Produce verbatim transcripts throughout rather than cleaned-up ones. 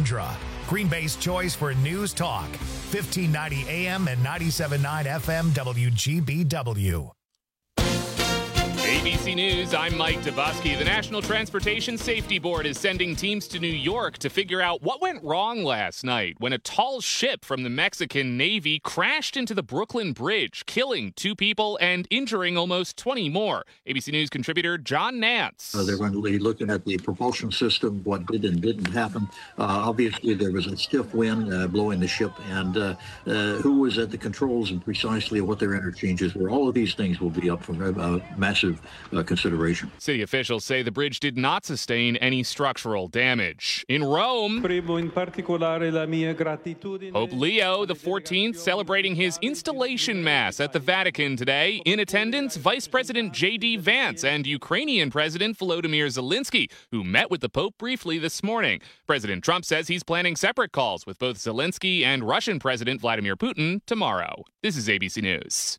Alundra, Green Bay's choice for news talk, fifteen ninety A M and ninety-seven point nine F M W G B W. A B C News, I'm Mike Dubusky. The National Transportation Safety Board is sending teams to New York to figure out what went wrong last night when a tall ship from the Mexican Navy crashed into the Brooklyn Bridge, killing two people and injuring almost twenty more. A B C News contributor John Nance. Uh, they're going to be looking at the propulsion system, what did and didn't happen. Uh, obviously, there was a stiff wind uh, blowing the ship, and uh, uh, who was at the controls and precisely what their interchanges were. All of these things will be up for uh, massive Uh, consideration. City officials say the bridge did not sustain any structural damage. In Rome, Pope Leo the fourteenth celebrating his installation mass at the Vatican today. In attendance, Vice President J D Vance and Ukrainian President Volodymyr Zelensky, who met with the Pope briefly this morning. President Trump says he's planning separate calls with both Zelensky and Russian President Vladimir Putin tomorrow. This is A B C News.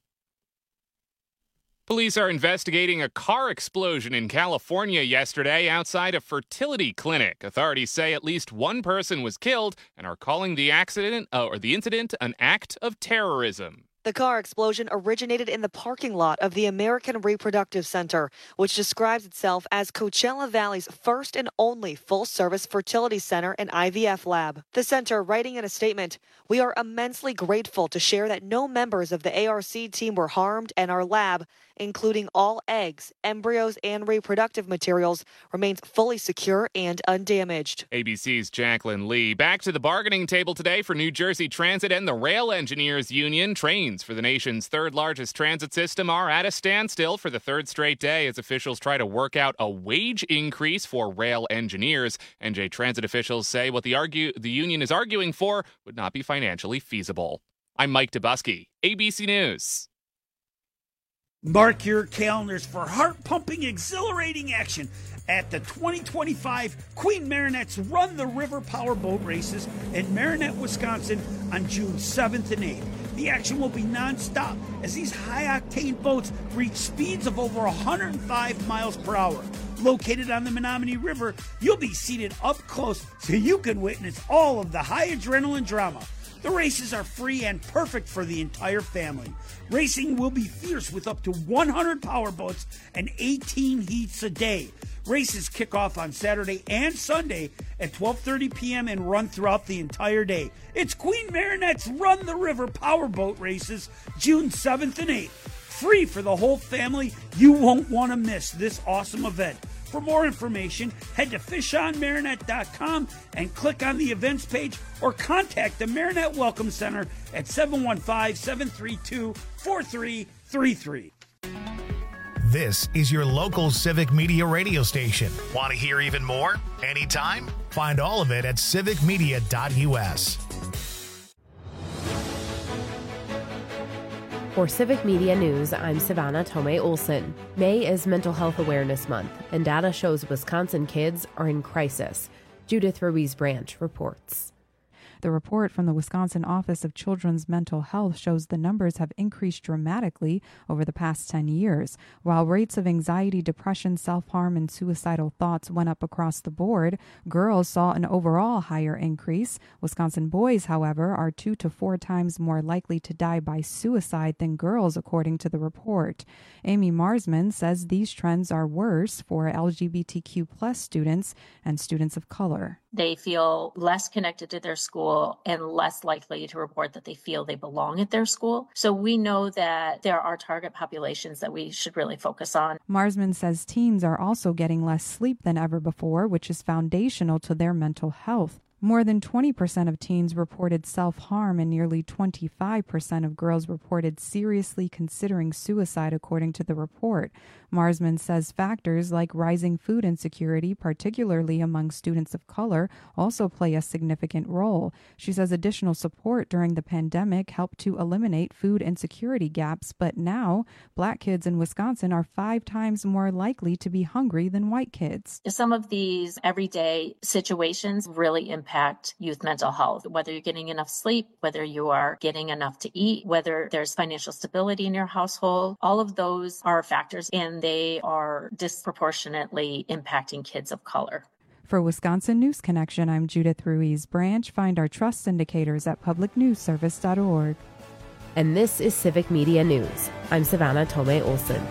Police are investigating a car explosion in California yesterday outside a fertility clinic. Authorities say at least one person was killed and are calling the accident uh, or the incident an act of terrorism. The car explosion originated in the parking lot of the American Reproductive Center, which describes itself as Coachella Valley's first and only full-service fertility center and I V F lab. The center, writing in a statement, "We are immensely grateful to share that no members of the A R C team were harmed, and our lab, including all eggs, embryos, and reproductive materials, remains fully secure and undamaged." A B C's Jacqueline Lee. Back to the bargaining table today for New Jersey Transit and the Rail Engineers Union. Trains for the nation's third largest transit system are at a standstill for the third straight day as officials try to work out a wage increase for rail engineers. N J Transit officials say what the argue the union is arguing for would not be financially feasible. I'm Mike Dubusky, A B C News. Mark your calendars for heart-pumping, exhilarating action at the twenty twenty-five Queen Marinette's Run the River Powerboat Races in Marinette, Wisconsin on June seventh and eighth. The action will be nonstop as these high-octane boats reach speeds of over one hundred five miles per hour. Located on the Menominee River, you'll be seated up close so you can witness all of the high adrenaline drama. The races are free and perfect for the entire family. Racing will be fierce with up to one hundred powerboats and eighteen heats a day. Races kick off on Saturday and Sunday at twelve thirty p.m. and run throughout the entire day. It's Queen Marinette's Run the River Powerboat Races, June seventh and eighth. Free for the whole family. You won't want to miss this awesome event. For more information, head to fish on marinette dot com and click on the events page or contact the Marinette Welcome Center at seven one five, seven three two, four three three three. This is your local Civic Media radio station. Want to hear even more? Anytime? Find all of it at civic media dot u s. For Civic Media News, I'm Savannah Tomei Olson. May is Mental Health Awareness Month, and data shows Wisconsin kids are in crisis. Judith Ruiz Branch reports. The report from the Wisconsin Office of Children's Mental Health shows the numbers have increased dramatically over the past ten years. While rates of anxiety, depression, self-harm, and suicidal thoughts went up across the board, girls saw an overall higher increase. Wisconsin boys, however, are two to four times more likely to die by suicide than girls, according to the report. Amy Marsman says these trends are worse for L G B T Q plus students and students of color. They feel less connected to their school and less likely to report that they feel they belong at their school. So we know that there are target populations that we should really focus on. Marsman says teens are also getting less sleep than ever before, which is foundational to their mental health. More than twenty percent of teens reported self-harm and nearly twenty-five percent of girls reported seriously considering suicide, according to the report. Marsman says factors like rising food insecurity, particularly among students of color, also play a significant role. She says additional support during the pandemic helped to eliminate food insecurity gaps, but now Black kids in Wisconsin are five times more likely to be hungry than white kids. Some of these everyday situations really impact youth mental health, whether you're getting enough sleep, whether you are getting enough to eat, whether there's financial stability in your household. All of those are factors, and they are disproportionately impacting kids of color. For Wisconsin News Connection, I'm Judith Ruiz Branch. Find our trust indicators at public news service dot org. And this is Civic Media News. I'm Savannah Tomei Olson.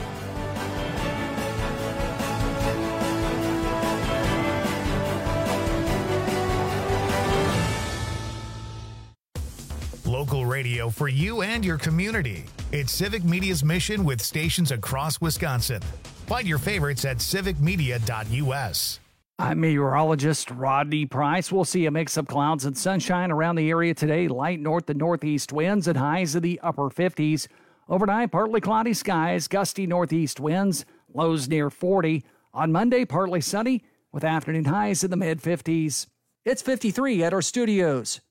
Local radio for you and your community. It's Civic Media's mission with stations across Wisconsin. Find your favorites at civic media dot u s. I'm meteorologist Rodney Price. We'll see a mix of clouds and sunshine around the area today. Light north to northeast winds and highs in the upper fifties. Overnight, partly cloudy skies, gusty northeast winds, lows near forty. On Monday, partly sunny with afternoon highs in the mid-fifties. It's fifty-three at our studios.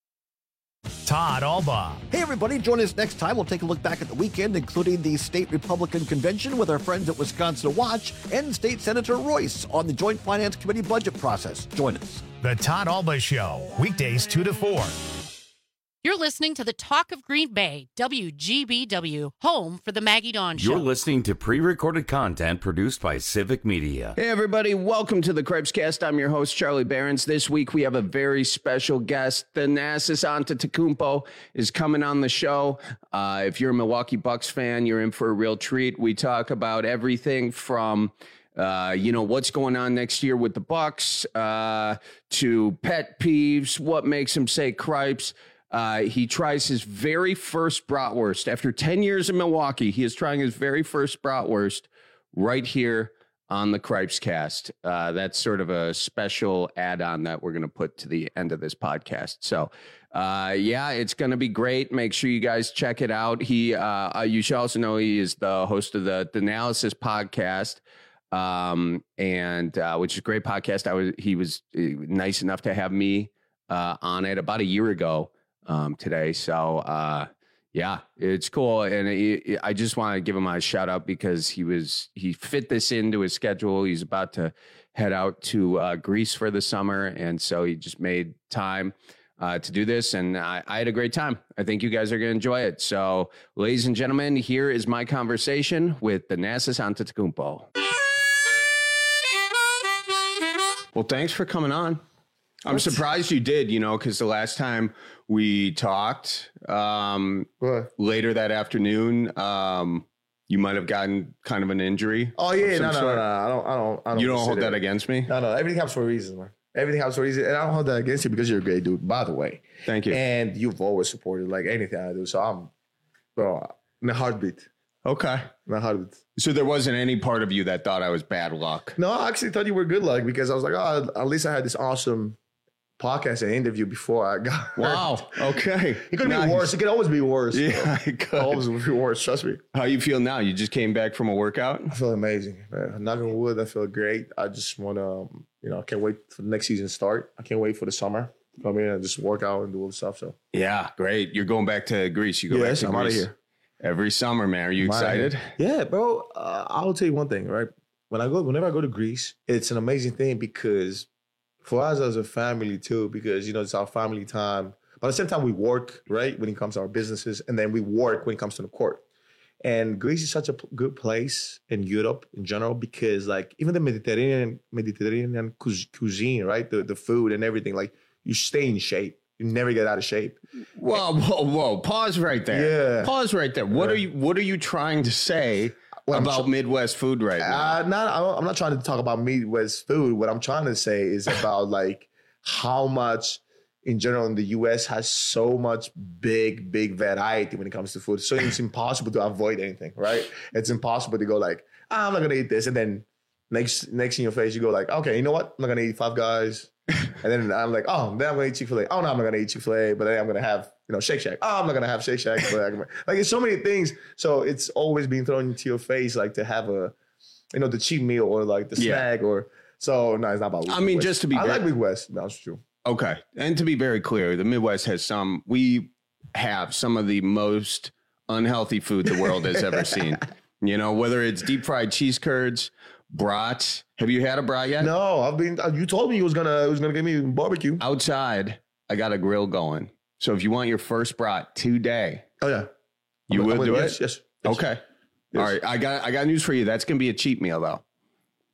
Todd Alba. Hey, everybody. Join us next time. We'll take a look back at the weekend, including the state Republican convention with our friends at Wisconsin Watch and State Senator Royce on the Joint Finance Committee budget process. Join us. The Todd Alba Show, weekdays two to four. You're listening to the Talk of Green Bay, W G B W, home for the Maggie Dawn Show. You're listening to pre-recorded content produced by Civic Media. Hey, everybody. Welcome to the Cripescast. I'm your host, Charlie Behrens. This week, we have a very special guest. Thanasis Antetokounmpo is coming on the show. Uh, if you're a Milwaukee Bucks fan, you're in for a real treat. We talk about everything from Uh, you know, what's going on next year with the Bucks, uh, to pet peeves, what makes him say cripes. Uh, he tries his very first bratwurst. After ten years in Milwaukee, he is trying his very first bratwurst right here on the Cripescast. Uh, that's sort of a special add-on that we're going to put to the end of this podcast. So, uh, yeah, it's going to be great. Make sure you guys check it out. He, uh, you should also know he is the host of the Analysis podcast. Um, and, uh, which is a great podcast. I was, he was nice enough to have me, uh, on it about a year ago, um, today. So, uh, yeah, it's cool. And it, I just want to give him a shout out because he was, he fit this into his schedule. He's about to head out to, uh, Greece for the summer. And so he just made time, uh, to do this. And I, I had a great time. I think you guys are going to enjoy it. So, ladies and gentlemen, here is my conversation with Thanasis Antetokounmpo. Well, thanks for coming on. I'm what? surprised you did, you know, because the last time we talked um, later that afternoon, um, you might have gotten kind of an injury. Oh, yeah. No, no, no, no. I don't, I don't, I don't. You don't hold that against me? No, no. Everything happens for a reason, man. Everything happens for a reason. And I don't hold that against you because you're a great dude, by the way. Thank you. And you've always supported like anything I do. So I'm, bro, in a heartbeat. Okay. In a heartbeat. So there wasn't any part of you that thought I was bad luck? No, I actually thought you were good luck because I was like, oh, at least I had this awesome podcast and interview before I got hurt. Wow. Okay. It could nice. be worse. It could always be worse. Yeah, it could always be worse. Trust me. How you feel now? You just came back from a workout? I feel amazing, man. Knock on wood, I feel great. I just want to, um, you know, I can't wait for the next season to start. I can't wait for the summer. Come in and just work out and do all the stuff. So yeah, great. You're going back to Greece. You go yes, back to I'm Greece. Out of here. Every summer, man. Are you excited? Yeah, bro. Uh, I'll tell you one thing, right? When I go, whenever I go to Greece, it's an amazing thing because for us as a family too, because, you know, it's our family time. But at the same time, we work, right, when it comes to our businesses, and then we work when it comes to the court. And Greece is such a p- good place in Europe in general because, like, even the Mediterranean Mediterranean cuisine, right, the, the food and everything, like, you stay in shape. You never get out of shape. Whoa, whoa, whoa! Pause right there. Yeah. Pause right there. What yeah. are you? What are you trying to say well, about tr- Midwest food right now? Uh, not, I'm not trying to talk about Midwest food. What I'm trying to say is about like how much, in general, in the U S has so much big, big variety when it comes to food. So it's impossible to avoid anything, right? It's impossible to go like, ah, I'm not gonna eat this, and then next, next in your face, you go like, okay, you know what? I'm not gonna eat Five Guys. And then I'm like, oh, then I'm going to eat Chick-fil-A. Oh, no, I'm not going to eat Chick-fil-A. But then I'm going to have, you know, Shake Shack. Oh, I'm not going to have Shake Shack. But I'm, like, it's so many things. So it's always being thrown into your face, like to have a, you know, the cheap meal or like the yeah. snack or, so no, it's not about I mean, West. just to be I very, like Midwest. That's true. Okay. And to be very clear, the Midwest has some, we have some of the most unhealthy food the world has ever seen. You know, whether it's deep fried cheese curds, brats. Have you had a brat yet? No, I've been. You told me you was gonna, it was gonna give me barbecue. Outside, I got a grill going. So if you want your first brat today, oh yeah, you I'm, will I'm do yes, it. Yes. yes okay. Yes. All right. I got. I got news for you. That's gonna be a cheat meal though.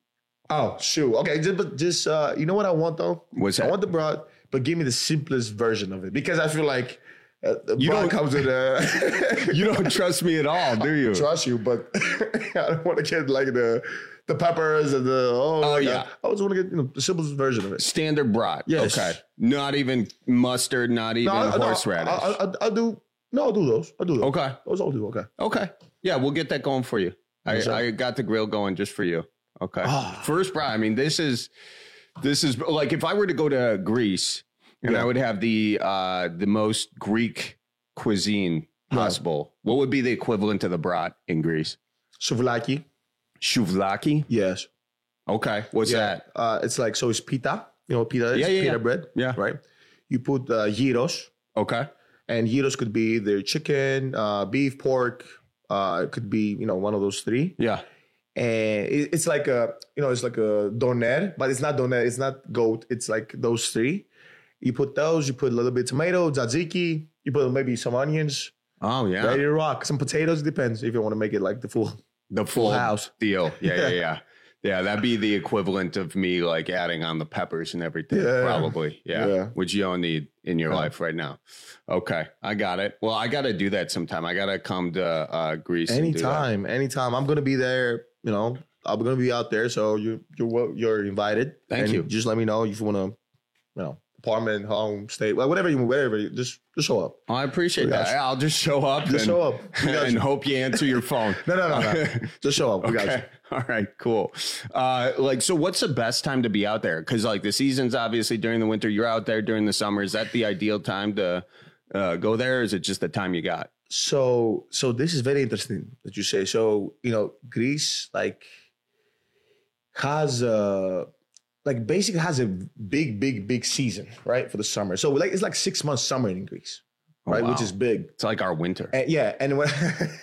Oh, shoot. Okay, just, but just uh, you know what I want though? What's that? I want the broad, but give me the simplest version of it because I feel like uh, the You broad don't- comes with a. You don't trust me at all, do you? I trust you, but I don't want to get like the the peppers and the oh, Oh, my yeah. God. I just want to get you know the simplest version of it. Standard brat. Yes. Okay. Not even mustard, not even I- I- horseradish. I, I, I, I do. No, I'll do those. I'll do those. Okay. Those I'll do. Okay. Okay. Yeah, we'll get that going for you. I, Yes, sir. I got the grill going just for you. Okay. Ah. First brat. I mean, this is this is like if I were to go to Greece and Yeah. I would have the uh the most Greek cuisine possible, what would be the equivalent to the brat in Greece? Souvlaki. Souvlaki? Yes. Okay. What's Yeah. that? Uh, it's like so it's pita. You know what pita is? Yeah, yeah, Pita yeah. bread. Yeah. Right. You put uh, gyros, Okay. and gyros could be either chicken, uh, beef, pork. Uh, it could be you know one of those three. Yeah. And it, it's like a you know it's like a doner, but it's not doner. It's not goat. It's like those three. You put those. You put a little bit of tomato, tzatziki. You put maybe some onions. Oh yeah. Ready to rock. Some potatoes. Depends if you want to make it like the full The full house deal. Yeah, yeah, yeah. Yeah, that'd be the equivalent of me like adding on the peppers and everything. Yeah. Probably. Yeah. Yeah. Which you don't need in your Yeah. life right now. Okay. I got it. Well, I gotta do that sometime. I gotta come to uh Greece. and do that. Anytime, anytime. I'm gonna be there. You know, I'm gonna be out there. So you you're wel- you're invited. Thank And you. Just let me know if you want to, you know, apartment, home, state, well, whatever you whatever. You, just just show up. Oh, I appreciate We got that. you. I'll just show up. Just and, show up. We got and you. hope you answer your phone. No, no, no, no. Just show up. We got you. Okay. All right, cool. Uh, like, so what's the best time to be out there? Because like the season's obviously during the winter. You're out there during the summer. Is that the ideal time to uh, go there? Or is it just the time you got? So so this is very interesting that you say. So you know, Greece like has a like basically has a big, big, big season, right, for the summer. So like it's like six months summer in Greece, Oh, right, wow. which is big. It's like our winter. And, yeah, and when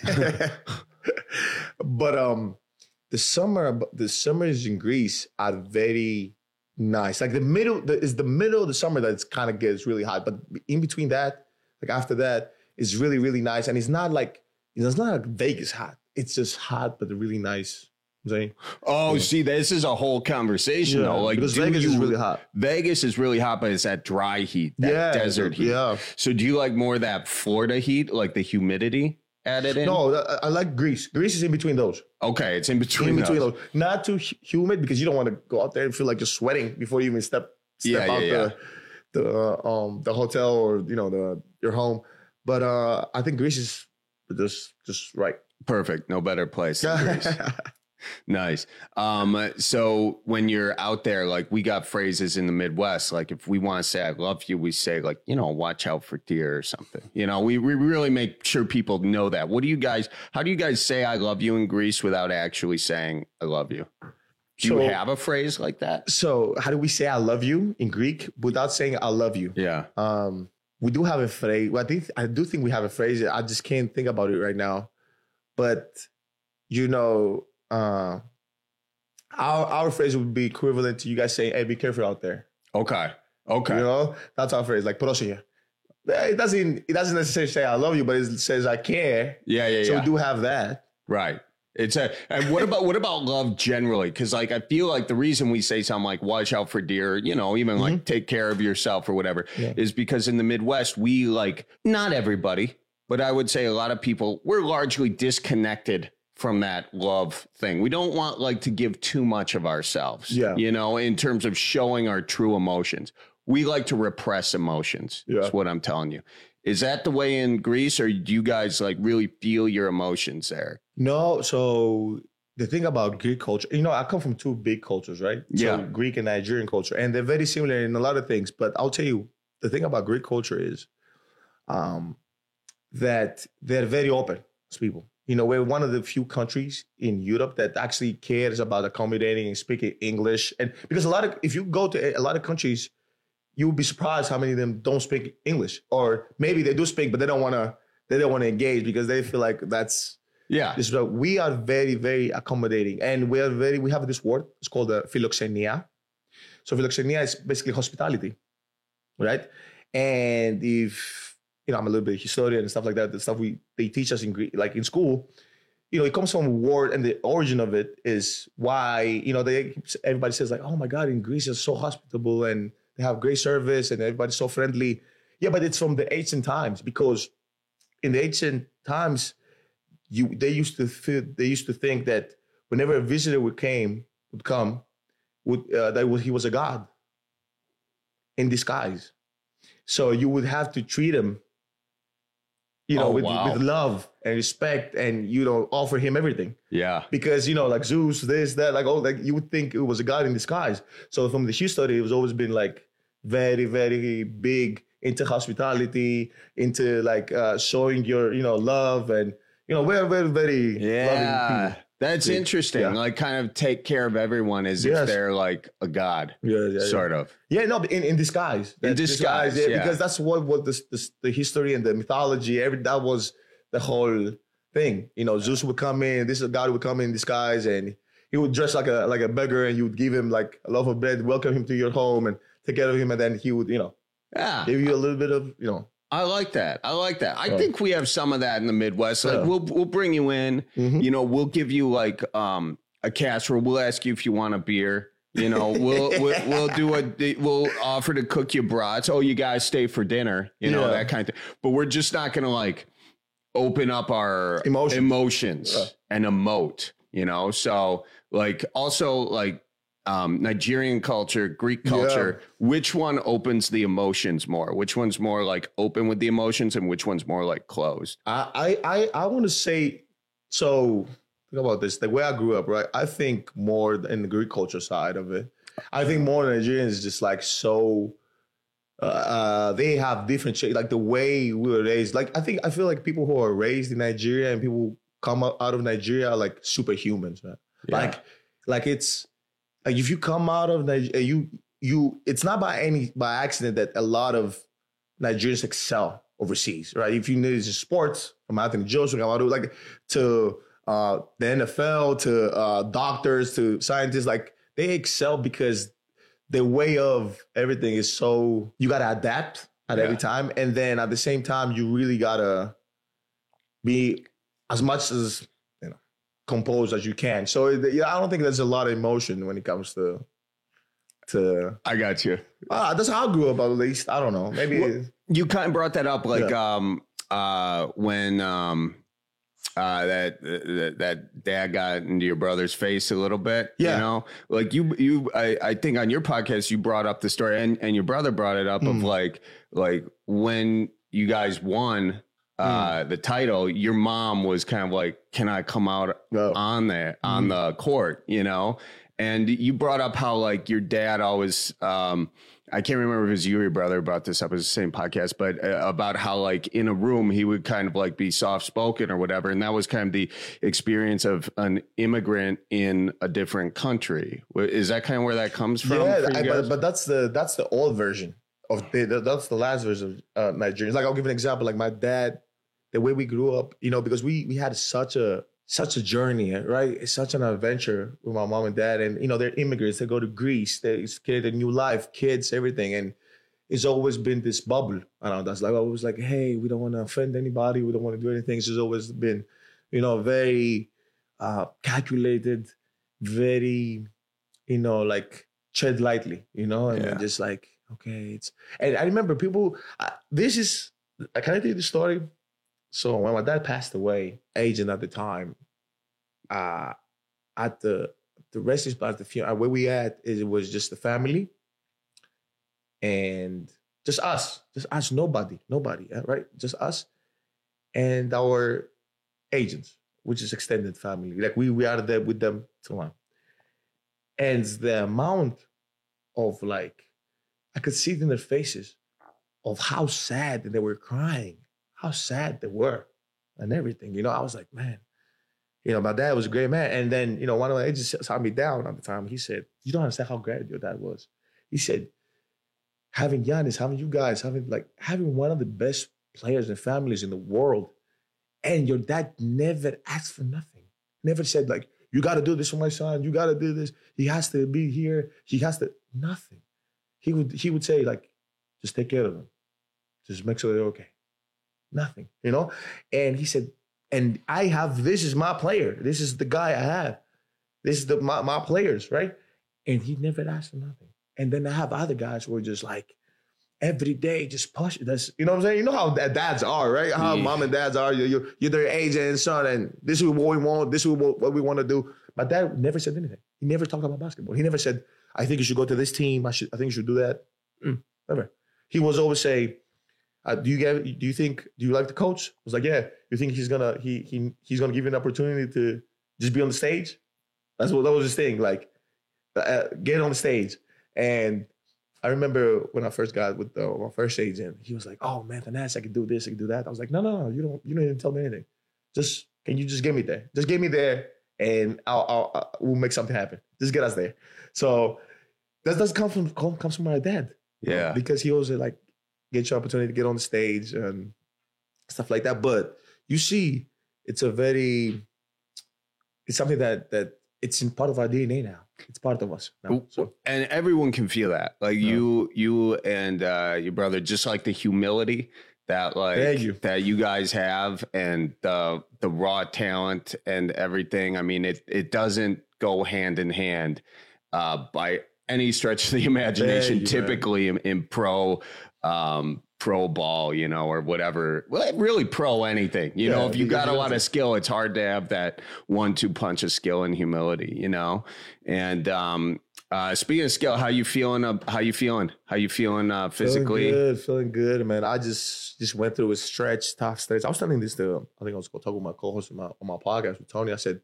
but um, the summer the summers in Greece are very nice. Like the middle the, is the middle of the summer that it's kind of gets really hot, but in between that, like after that, it's really really nice, and it's not like you know, it's not like Vegas hot. It's just hot, but really nice. You know what I'm saying? Oh, see, this is a whole conversation Yeah, though. Like because do Vegas is you- really hot. Vegas is really hot, but it's that dry heat, that Yeah, desert heat. yeah. So do you like more of that Florida heat, like the humidity added in? No, I, I like Greece. Greece is in between those. Okay, it's in between. in between those. those. Not too hu- humid because you don't want to go out there and feel like you're sweating before you even step step Yeah, out yeah, the the uh, um the hotel or you know the your home. But uh I think Greece is just just right. Perfect. No better place than Greece. Nice. Um, so when you're out there, like we got phrases in the Midwest, like if we want to say I love you, we say like, you know, watch out for deer or something. You know, we, we really make sure people know that. What do you guys, how do you guys say I love you in Greece without actually saying I love you? Do So- you have a phrase like that? So how do we say I love you in Greek without saying I love you? Yeah. Um, we do have a phrase. Well, I think I do think we have a phrase. I just can't think about it right now. But you know, uh, our our phrase would be equivalent to you guys saying, "Hey, be careful out there." Okay. Okay. You know, that's our phrase, like "Πρόσεχε." It doesn't. It doesn't necessarily say "I love you," but it says "I care." Yeah. Yeah. So yeah. we do have that. Right. It's a, and what about, what about love generally? Cause like, I feel like the reason we say something like watch out for deer, you know, even like take care of yourself or whatever Mm-hmm. Yeah. is because in the Midwest, we like, not everybody, but I would say a lot of people, we're largely disconnected from that love thing. We don't want like to give too much of ourselves, Yeah. you know, in terms of showing our true emotions. We like to repress emotions. Yeah. That's what I'm telling you. Is that the way in Greece, or do you guys like really feel your emotions there? No, so the thing about Greek culture, you know, I come from two big cultures, right? Yeah. So Greek and Nigerian culture, and they're very similar in a lot of things. But I'll tell you, the thing about Greek culture is um, that they're very open as people. You know, we're one of the few countries in Europe that actually cares about accommodating and speaking English. And because a lot of, if you go to a lot of countries, you would be surprised how many of them don't speak English, or maybe they do speak, but they don't want to. They don't want to engage because they feel like that's Yeah. this. We are very, very accommodating, and we are very. We have this word. It's called the philoxenia. So philoxenia is basically hospitality, right? And if you know, I'm a little bit historian and stuff like that. The stuff we they teach us in Greek, like in school, you know, it comes from a word, and the origin of it is why, you know, they everybody says like, oh my God, in Greece is so hospitable and they have great service and everybody's so friendly. Yeah, but it's from the ancient times, because in the ancient times, you they used to feel, they used to think that whenever a visitor would came would come, would uh, that was, he was a god in disguise. So you would have to treat him, you know, Oh, with, wow. with love and respect, and, you know, offer him everything. Yeah. Because, you know, like Zeus, this, that, like, oh, like you would think it was a god in disguise. So from the history, it was always been like very, very big into hospitality, into like uh, showing your, you know, love, and, you know, we're very, very Yeah. loving people. That's Yeah. interesting. Yeah. Like, kind of take care of everyone as Yes. if they're like a god, Yeah, yeah, sort yeah. of. Yeah, no, but in, in disguise. In That's disguise, yeah. Because that's what, what the, the, the history and the mythology, every that was the whole thing. You know, Zeus would come in, this god would come in disguise, and he would dress like a like a beggar, and you would give him like a loaf of bread, welcome him to your home, and take care of him, and then he would, you know, Yeah. give you a little bit of, you know. I like that. I like that. I Yeah. think we have some of that in the Midwest. Like, Yeah. we'll we'll bring you in. Mhm. You know, we'll give you like um a casserole. We'll ask you if you want a beer. You know, we'll we'll, we'll do a we'll offer to cook you brats. Oh, you guys stay for dinner. You know, Yeah. that kind of thing. But we're just not gonna like open up our Emotions. emotions Yeah. and emote. You know, so like also like. Um, Nigerian culture, Greek culture, which one opens the emotions more? Which one's more like open with the emotions, and which one's more like closed? I I I, I want to say, so think about this. The way I grew up, right? I think more in the Greek culture side of it. I think more Nigerians is just like so. Uh, uh, they have different shit. Like the way we were raised. Like I think I feel like people who are raised in Nigeria and people who come out out of Nigeria are like superhumans, man. Yeah. Like like it's like if you come out of Nigeria, you you. It's not by any by accident that a lot of Nigerians excel overseas, right? If you need sports, from Anthony Joshua, like to uh, the N F L, to uh, doctors, to scientists, like they excel because the way of everything is so, you got to adapt at Yeah. every time. And then at the same time, you really got to be as much as, you know, composed as you can. So yeah, I don't think there's a lot of emotion when it comes to, to, I got you. uh, that's how I grew up, at least. I don't know. Maybe. Well, you kind of brought that up, like Yeah. um uh when um uh that, that that dad got into your brother's face a little bit. Yeah. You know, like you you I, I think on your podcast you brought up the story, and, and your brother brought it up Mm. of like like when you guys won uh Mm. the title, your mom was kind of like, can I come out Oh. on there on Mhm. the court, you know? And you brought up how like your dad always um I can't remember if it was you or your brother brought this up as the same podcast, but uh, about how like in a room he would kind of like be soft spoken or whatever, and that was kind of the experience of an immigrant in a different country. Wh- Is that kind of where that comes from? Yeah, for you I, guys? but, but that's the that's the old version of the, the that's the last version of uh, Nigerians. Like I'll give an example. Like my dad, the way we grew up, you know, because we we had such a such a journey, right? It's such an adventure with my mom and dad, and you know they're immigrants. They go to Greece. They create a new life, kids, everything, and it's always been this bubble around us. Like I was like, hey, we don't want to offend anybody. We don't want to do anything. It's just always been, you know, very uh, calculated, very, you know, like tread lightly, you know, and Yeah. just like, okay, it's. And I remember people. Uh, this is. I can I tell you the story? So when my dad passed away, agent at the time, uh, at the the resting spot, the funeral, where we at, it was just the family and just us, just us, nobody, nobody, uh, right? Just us and our agents, which is extended family. Like we we are there with them till now. And the amount of like, I could see it in their faces of how sad they were crying, how sad they were and everything. You know, I was like, man, you know, my dad was a great man. And then, you know, one of my agents sat me down at the time. He said, you don't understand how great your dad was. He said, having Giannis, having you guys, having like, having one of the best players and families in the world, and your dad never asked for nothing. Never said like, you got to do this for my son. You got to do this. He has to be here. He has to, nothing. He would, he would say like, just take care of them. Just make sure they're okay. Nothing, you know? And he said, And I have, this is my player. This is the guy I have. This is the my, my players, right? And he never asked for nothing. And then I have other guys who are just like, every day, just push. That's, you know what I'm saying? You know how dads are, right? How yeah. mom and dads are. You're, you're, you're their age and son, and this is what we want. This is what we want to do. My dad never said anything. He never talked about basketball. He never said, I think you should go to this team. I should. I think you should do that. Mm, never. He was always say, uh, do you get? Do you think? Do you like the coach? I was like, yeah. You think he's gonna he he he's gonna give you an opportunity to just be on the stage? That's what that was his thing. Like, uh, get on the stage. And I remember when I first got with the, my first agent, he was like, "Oh man, Thanasis, I can do this, I can do that." I was like, "No, no, no, you don't. You don't even tell me anything. Just can you just get me there? Just get me there, and I'll, I'll, I'll we'll make something happen. Just get us there." So that does come from come, comes from my dad. Yeah, because he always like get your opportunity to get on the stage and stuff like that. But you see, it's a very, it's something that that it's in part of our D N A now. It's part of us now. So. And everyone can feel that. Like yeah. you, you and uh, your brother, just like the humility that like you. that you guys have, and the the raw talent and everything. I mean, it it doesn't go hand in hand uh, by any stretch of the imagination. You, typically in, in pro um, pro ball, you know, or whatever. Well, really pro anything. You yeah, know, if you got a lot of skill, it's hard to have that one two punch of skill and humility. You know, and um, uh, speaking of skill, how you feeling? Uh, how you feeling? How you feeling uh, physically? Feeling good, feeling good, man. I just just went through a stretch, tough stretch. I was telling this to, I think I was talking with my co-host on my, on my podcast with Tony. I said,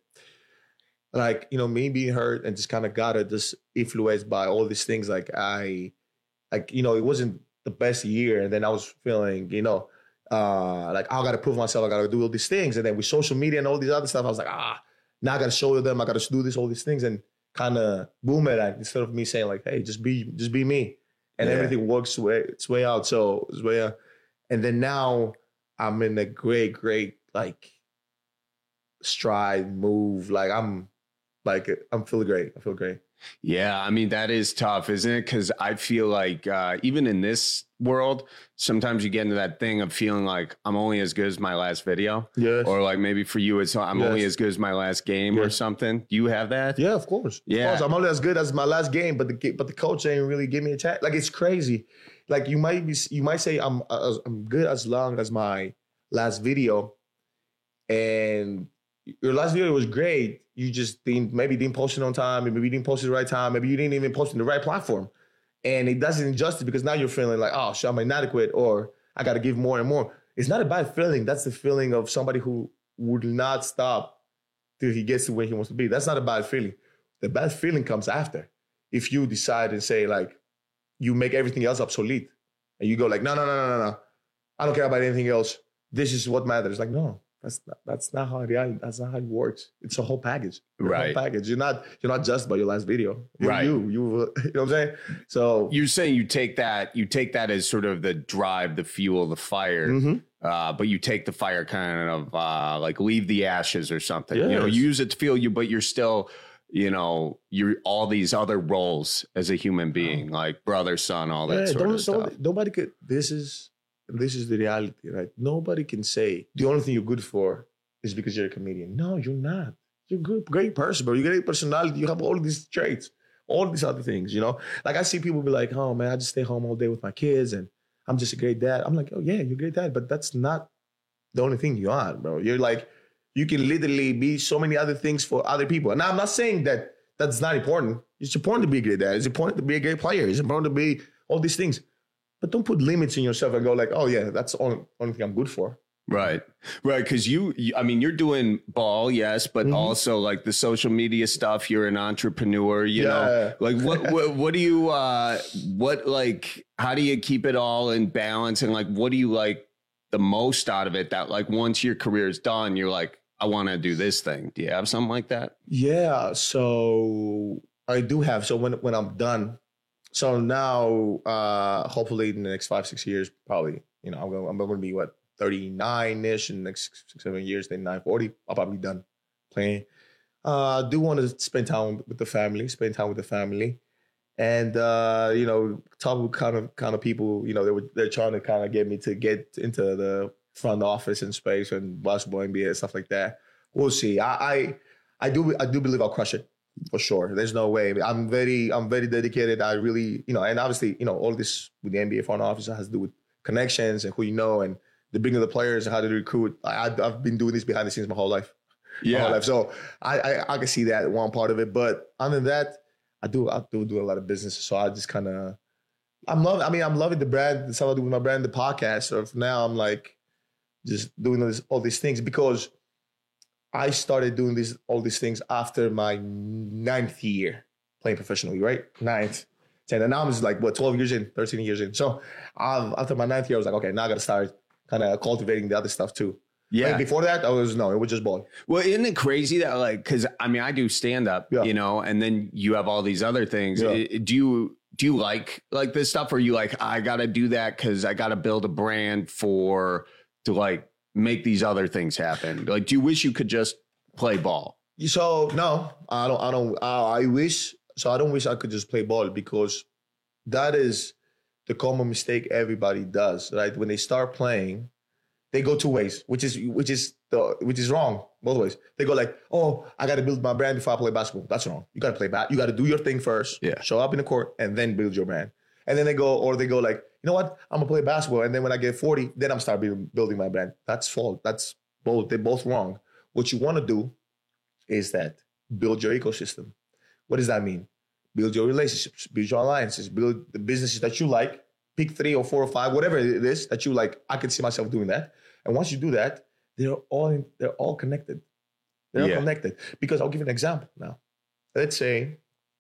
like, you know, me being hurt and just kind of got it, just influenced by all these things. Like I, like, you know, it wasn't the best year. And then I was feeling, you know, uh, like, I got to prove myself. I got to do all these things. And then with social media and all these other stuff, I was like, ah, now I got to show them. I got to do this, all these things, and kind of boom it at, instead of me saying like, hey, just be, just be me. And yeah. everything works way, its way out. So it's way out. And then now I'm in a great, great, like, stride, move. Like I'm, like, I'm feeling great. I feel great. Yeah, I mean, that is tough, isn't it? Because I feel like uh, even in this world, sometimes you get into that thing of feeling like I'm only as good as my last video. Yes. Or like maybe for you, it's I'm yes. only as good as my last game yes. or something. Do you have that? Yeah, of course. Yeah. Of course. I'm only as good as my last game, but the but the coach ain't really give me a chance. Like, it's crazy. Like, you might be, you might say I'm uh, I'm good as long as my last video, and your last video was great. You just didn't, maybe didn't post it on time, maybe you didn't post it the right time, maybe you didn't even post it in the right platform. And it doesn't justice because now you're feeling like, oh, shit, I'm inadequate, or I got to give more and more. It's not a bad feeling. That's the feeling of somebody who would not stop till he gets to where he wants to be. That's not a bad feeling. The bad feeling comes after. If you decide and say, like, you make everything else obsolete, and you go like, no, no, no, no, no, no. I don't care about anything else. This is what matters. Like, no. That's not, that's not how reality, that's not how it works. It's a whole package. Right. A whole package. You're not you're not just by your last video. You're right. You, you, you know what I'm saying? So you're saying you take that, you take that as sort of the drive, the fuel, the fire, mm-hmm. uh, but you take the fire kind of uh, like leave the ashes or something. Yes. You know, use it to fuel you, but you're still, you know, you're all these other roles as a human being, like brother, son, all that yeah, sort of stuff. Nobody could. This is. This is the reality, right? Nobody can say the only thing you're good for is because you're a comedian. No, you're not. You're a good, great person, bro. You got a personality. You have all these traits, all these other things, you know? Like, I see people be like, oh, man, I just stay home all day with my kids and I'm just a great dad. I'm like, oh, yeah, you're a great dad, but that's not the only thing you are, bro. You're like, you can literally be so many other things for other people. And I'm not saying that that's not important. It's important to be a great dad. It's important to be a great player. It's important to be all these things. But don't put limits in yourself and go like, oh, yeah, that's the only, only thing I'm good for. Right. Right. Because you, you, I mean, you're doing ball, yes, but mm-hmm. also like the social media stuff. You're an entrepreneur, you yeah. know, like what, what, what do you, uh, what, like, how do you keep it all in balance? And like, what do you like the most out of it that like once your career is done, you're like, I want to do this thing. Do you have something like that? Yeah. So I do have. So when, when I'm done, So now, uh, hopefully in the next five, six years, probably, you know, I'm going, I'm going to be, what, thirty-nine-ish in the next six, seven years, then nine, forty. I'll probably be done playing. Uh, I do want to spend time with the family, spend time with the family. And, uh, you know, talk with kind of kind of people, you know, they were, they're trying to kind of get me to get into the front office and space and basketball, N B A, and stuff like that. We'll see. I, I, I do, I do believe I'll crush it for sure. There's no way. I'm very, I'm very dedicated. I really, you know, and obviously, you know, all this with the N B A front office has to do with connections and who you know and the bringing of the players and how to recruit. I, I've, I've been doing this behind the scenes my whole life. Yeah. My whole life. So I, I, I can see that one part of it. But other than that, I do, I do do a lot of business. So I just kind of, I'm loving, I mean, I'm loving the brand, the stuff I do with my brand, the podcast. So for now I'm like just doing all, this, all these things because I started doing this, all these things after my ninth year playing professionally, right? Ninth, ten. And now I'm just like, what, twelve years in, thirteen years in. So um, after my ninth year, I was like, okay, now I got to start kind of cultivating the other stuff too. Yeah. Like before that, I was, no, it was just ball. Well, isn't it crazy that like, cause I mean, I do stand up, yeah. you know, and then you have all these other things. Yeah. Do you, do you like, like this stuff where you like, I got to do that cause I got to build a brand for, to like make these other things happen? Like, do you wish you could just play ball? So no, I don't, I don't, uh, I wish, so I don't wish I could just play ball because that is the common mistake everybody does, right? When they start playing, they go two ways, which is which is the which is wrong both ways. They go like, "Oh, I got to build my brand before I play basketball." That's wrong. You got to play bat. You got to do your thing first. Yeah. Show up in the court and then build your brand. And then they go, or they go like, "You know what? I'm gonna play basketball, and then when I get forty, then I'm start building, building my brand." That's fault. That's both. They're both wrong. What you want to do is that build your ecosystem. What does that mean? Build your relationships, build your alliances, build the businesses that you like. Pick three or four or five, whatever it is that you like. I can see myself doing that. And once you do that, they're all in, they're all connected. They're Yeah. all connected. Because I'll give you an example now. Let's say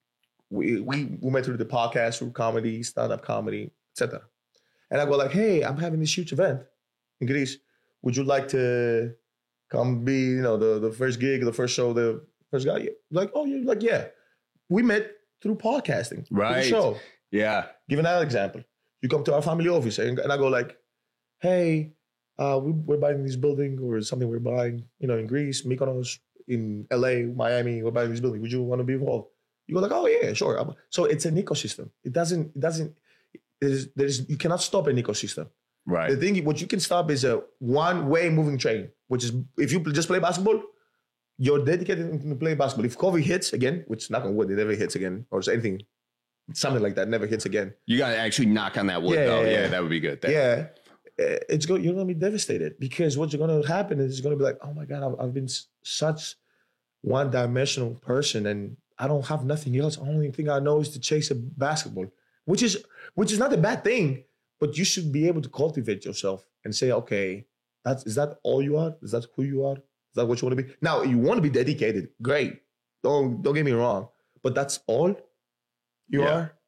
we we we went through the podcast, through comedy, stand-up comedy, et cetera. And I go like, "Hey, I'm having this huge event in Greece. Would you like to come be, you know, the, the first gig, the first show, the first guy?" Like, "Oh, you're like, yeah." We met through podcasting. Through Right. the show. Yeah. Give another example. You come to our family office and, and I go like, "Hey, uh, we, we're buying this building or something we're buying, you know, in Greece, Mykonos, in L A, Miami, we're buying this building. Would you want to be involved?" You go like, "Oh yeah, sure." So it's an ecosystem. It doesn't, it doesn't, there's, there's, you cannot stop an ecosystem. Right. The thing, what you can stop is a one-way moving train, which is if you just play basketball, you're dedicated to play basketball. If COVID hits again, which knock on wood, it never hits again, or anything, something like that never hits again. You got to actually knock on that wood, Yeah, though. yeah, Yeah, yeah. that would be good. That- Yeah, uh, it's go, you're going to be devastated because what's going to happen is it's going to be like, "Oh my God, I've, I've been s- such one-dimensional person and I don't have nothing else. The only thing I know is to chase a basketball," which is which is not a bad thing, but you should be able to cultivate yourself and say, "Okay, that's is that all you are? Is that who you are? Is that what you want to be?" Now, you want to be dedicated. Great. Don't don't get me wrong, but that's all you Yeah. are.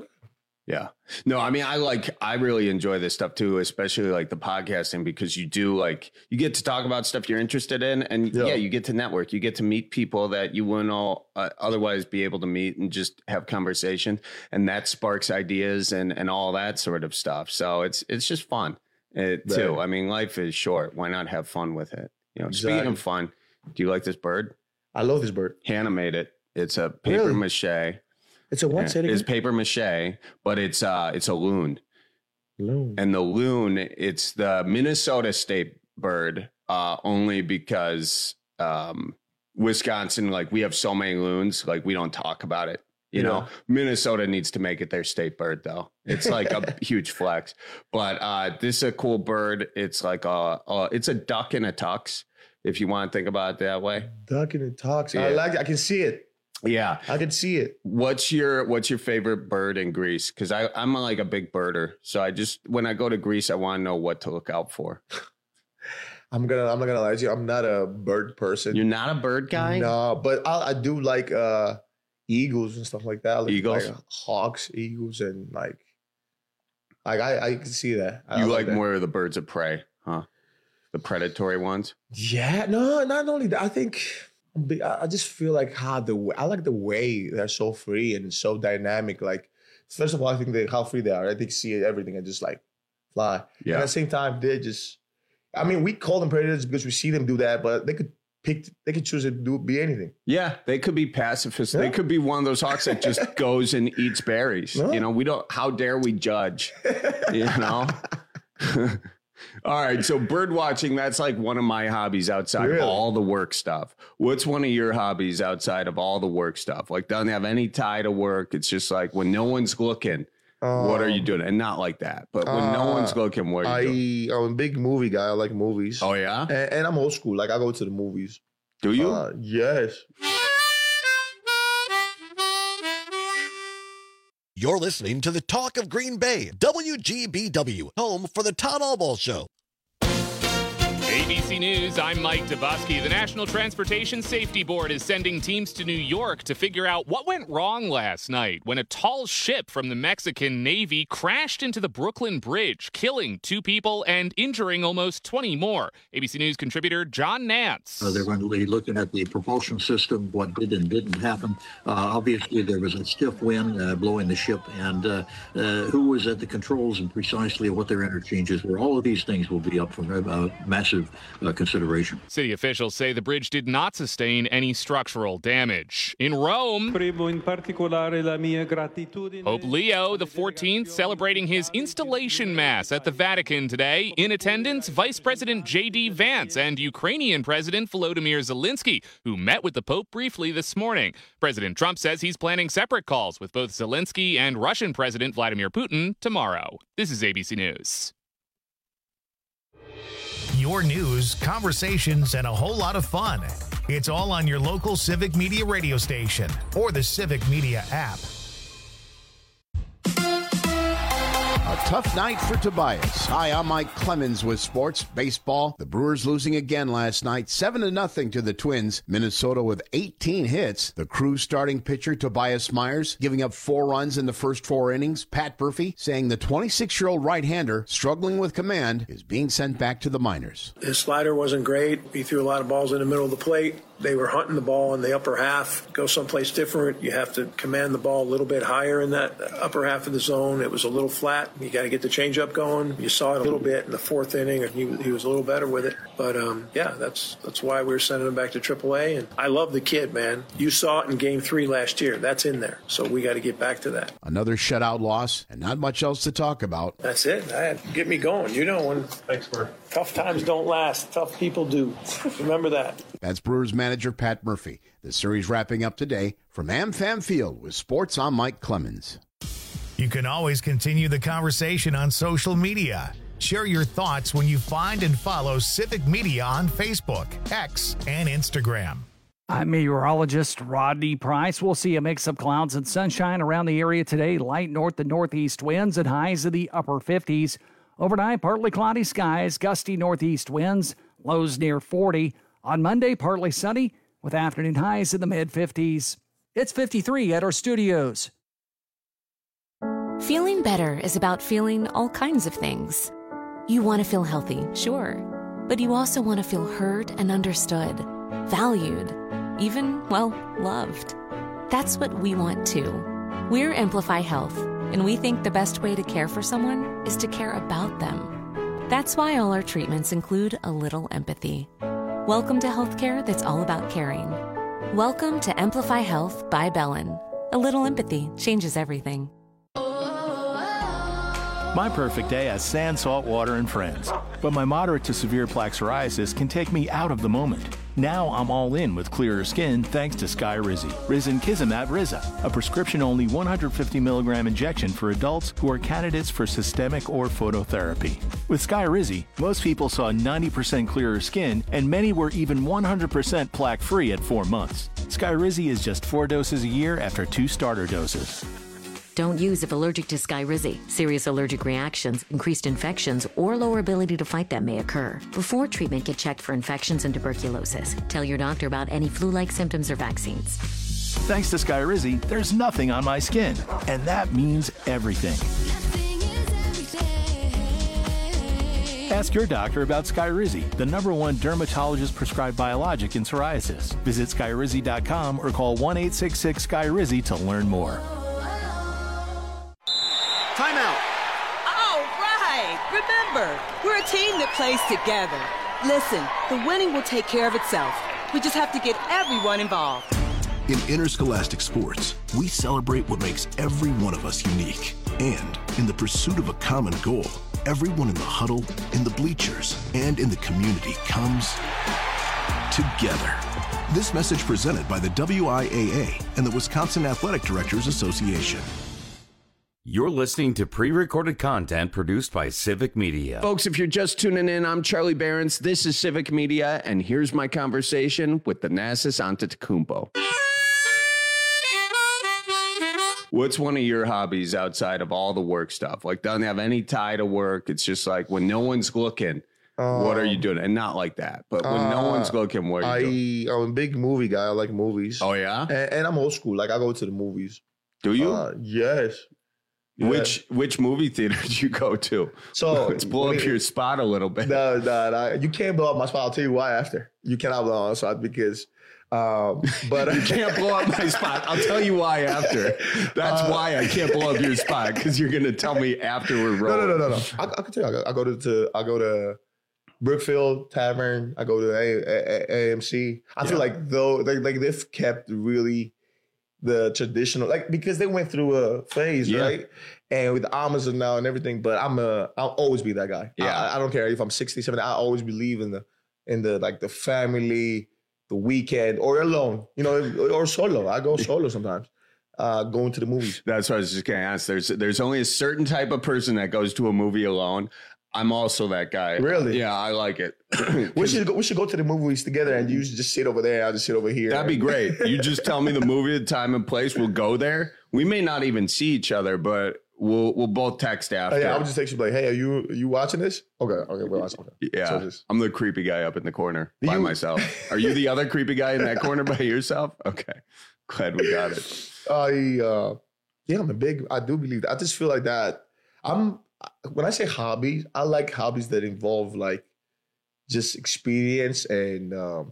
Yeah. No, I mean, I like, I really enjoy this stuff too, especially like the podcasting, because you do like, you get to talk about stuff you're interested in. And yeah, Yeah. you get to network, you get to meet people that you wouldn't all uh, otherwise be able to meet and just have conversation. And that sparks ideas and, and all that sort of stuff. So it's, it's just fun uh, too. Right. I mean, life is short. Why not have fun with it? You know, speaking Exactly. of fun, do you like this bird? I love this bird. Hannah made it. It's a paper Really? mache. It's a what? Say it It's again? paper mache, but it's uh it's a loon. Loon. And the loon, it's the Minnesota state bird, uh, only because um Wisconsin, like we have so many loons, like we don't talk about it. You Yeah. know, Minnesota needs to make it their state bird though. It's like a huge flex. But uh this is a cool bird. It's like a, a it's a duck in a tux, if you want to think about it that way. Duck in the talks. I Yeah. like it. I can see it. Yeah. I can see it. What's your what's your favorite bird in Greece? Because I I'm like a big birder, so I just when I go to Greece, I want to know what to look out for. I'm gonna. I'm not gonna lie to you. I'm not a bird person. You're not a bird guy? No, but I, I do like uh, eagles and stuff like that. I like, Eagles? like hawks, eagles, and like, like I I can see that. I You like that. more of the birds of prey, huh? The predatory ones. Yeah, no, not only that. I think I I just feel like how the w- I like the way they're so free and so dynamic. Like, first of all, I think they how free they are. I think see everything and just like fly. Yeah. And at the same time, they just. I mean, we call them predators because we see them do that, but they could pick. They could choose to do be anything. Yeah, they could be pacifists. They Yeah. could be one of those hawks that just goes and eats berries. Yeah. You know, we don't. How dare we judge? You know. All right, so bird watching, that's like one of my hobbies outside really? of all the work stuff. What's one of your hobbies outside of all the work stuff? Like, doesn't have any tie to work. It's just like when no one's looking, um, what are you doing? And not like that, but when uh, no one's looking, what are you I, doing? I'm a big movie guy. I like movies. Oh, yeah? And, and I'm old school. Like, I go to the movies. Do you? Uh, yes. You're listening to the Talk of Green Bay, W G B W, home for the Todd Albaugh Show. A B C News, I'm Mike Dubusky. The National Transportation Safety Board is sending teams to New York to figure out what went wrong last night when a tall ship from the Mexican Navy crashed into the Brooklyn Bridge, killing two people and injuring almost twenty more. A B C News contributor John Nance. Uh, they're going to be looking at the propulsion system, what did and didn't happen. Uh, obviously, there was a stiff wind uh, blowing the ship, and uh, uh, who was at the controls and precisely what their interchanges were. All of these things will be up for uh, massive Uh, consideration. City officials say the bridge did not sustain any structural damage. In Rome, Pope Leo the fourteenth celebrating his installation mass at the Vatican today. In attendance, Vice President J D Vance and Ukrainian President Volodymyr Zelensky, who met with the Pope briefly this morning. President Trump says he's planning separate calls with both Zelensky and Russian President Vladimir Putin tomorrow. This is A B C News. Your news, conversations, and a whole lot of fun. It's all on your local Civic Media radio station or the Civic Media app. A tough night for Tobias. Hi, I'm Mike Clemens with Sports Baseball. The Brewers losing again last night, seven to nothing to the Twins. Minnesota with eighteen hits. The Crew's starting pitcher, Tobias Myers, giving up four runs in the first four innings. Pat Murphy saying the twenty-six-year-old right-hander, struggling with command, is being sent back to the minors. His slider wasn't great. He threw a lot of balls in the middle of the plate. They were hunting the ball in the upper half. Go someplace different. You have to command the ball a little bit higher in that upper half of the zone. It was a little flat. You got to get the changeup going. You saw it a little bit in the fourth inning, and he, he was a little better with it. But um, yeah, that's that's why we were sending him back to triple A. And I love the kid, man. You saw it in Game Three last year. That's in there. So we got to get back to that. Another shutout loss, and not much else to talk about. That's it. That get me going. You know, when thanks for tough times don't last. Tough people do. Remember that. That's Brewers manager Pat Murphy. The series wrapping up today from AmFam Field with Sports. I'm Mike Clemens. You can always continue the conversation on social media. Share your thoughts when you find and follow Civic Media on Facebook, X, and Instagram. I'm meteorologist Rodney Price. We'll see a mix of clouds and sunshine around the area today. Light north and northeast winds and highs in the upper fifties. Overnight, partly cloudy skies, gusty northeast winds, lows near forty. On Monday, partly sunny with afternoon highs in the mid-fifties. It's fifty-three at our studios. Feeling better is about feeling all kinds of things. You want to feel healthy, sure, but you also want to feel heard and understood, valued, even, well, loved. That's what we want too. We're Amplify Health, and we think the best way to care for someone is to care about them. That's why all our treatments include a little empathy. Welcome to healthcare that's all about caring. Welcome to Amplify Health by Bellin. A little empathy changes everything. My perfect day has sand, salt water, and friends. But my moderate to severe plaque psoriasis can take me out of the moment. Now I'm all in with clearer skin thanks to Skyrizi. Risankizumab Riza, a prescription-only one hundred fifty milligram injection for adults who are candidates for systemic or phototherapy. With Skyrizi, most people saw ninety percent clearer skin, and many were even one hundred percent plaque-free at four months. Skyrizi is just four doses a year after two starter doses. Don't use if allergic to Skyrizi. Serious allergic reactions, increased infections, or lower ability to fight them may occur. Before treatment, get checked for infections and tuberculosis. Tell your doctor about any flu-like symptoms or vaccines. Thanks to Skyrizi, there's nothing on my skin, and that means everything. Ask your doctor about Skyrizi, the number one dermatologist-prescribed biologic in psoriasis. Visit Skyrizi dot com or call one eight six six Skyrizi to learn more. Timeout. All right. Remember, we're a team that plays together. Listen, the winning will take care of itself. We just have to get everyone involved. In interscholastic sports, we celebrate what makes every one of us unique. And in the pursuit of a common goal, everyone in the huddle, in the bleachers, and in the community comes together. This message presented by the W I A A and the Wisconsin Athletic Directors Association. You're listening to pre-recorded content produced by Civic Media. Folks, if you're just tuning in, I'm Charlie Behrens. This is Civic Media, and here's my conversation with Thanasis Antetokounmpo. What's one of your hobbies outside of all the work stuff? Like, doesn't have any tie to work. It's just like when no one's looking, um, what are you doing? And not like that, but when uh, no one's looking, what are you I, doing? I'm a big movie guy. I like movies. Oh, yeah? And, and I'm old school. Like, I go to the movies. Do you? Uh, yes. Yeah. Which which movie theater did you go to? So let's blow up your spot a little bit. No, no, no, you can't blow up my spot. I'll tell you why after. You cannot blow up my spot because, um, but you can't blow up my spot. I'll tell you why after. That's uh, why I can't blow up your spot because you're gonna tell me after we're rolling. No, no, no, no, no. I, I can tell you. I go, I go to, to I go to Brookfield Tavern. I go to A- A- A M C. I yeah. feel like though, like, like they've kept really the traditional, like because they went through a phase, yeah. right? And with Amazon now and everything, but I'm a, I'll always be that guy. Yeah, I, I don't care if I'm sixty, seventy. I always believe in the, in the like the family, the weekend, or alone, you know, or solo. I go solo sometimes. Uh, going to the movies. That's what I was just gonna ask. There's there's only a certain type of person that goes to a movie alone. I'm also that guy. Really? Yeah, I like it. we should go, we should go to the movies together, and you should just sit over there. I'll just sit over here. That'd be great. You just tell me the movie, the time and place. We'll go there. We may not even see each other, but we'll we'll both text after. Oh, yeah, I would just text you like, "Hey, are you are you watching this?" Okay, okay, we're watching. Okay. Yeah, so just, I'm the creepy guy up in the corner by you, myself. Are you the other creepy guy in that corner by yourself? Okay, glad we got it. I uh, yeah, I'm a big. I do believe that. I just feel like that. I'm. When I say hobbies, I like hobbies that involve like just experience and um,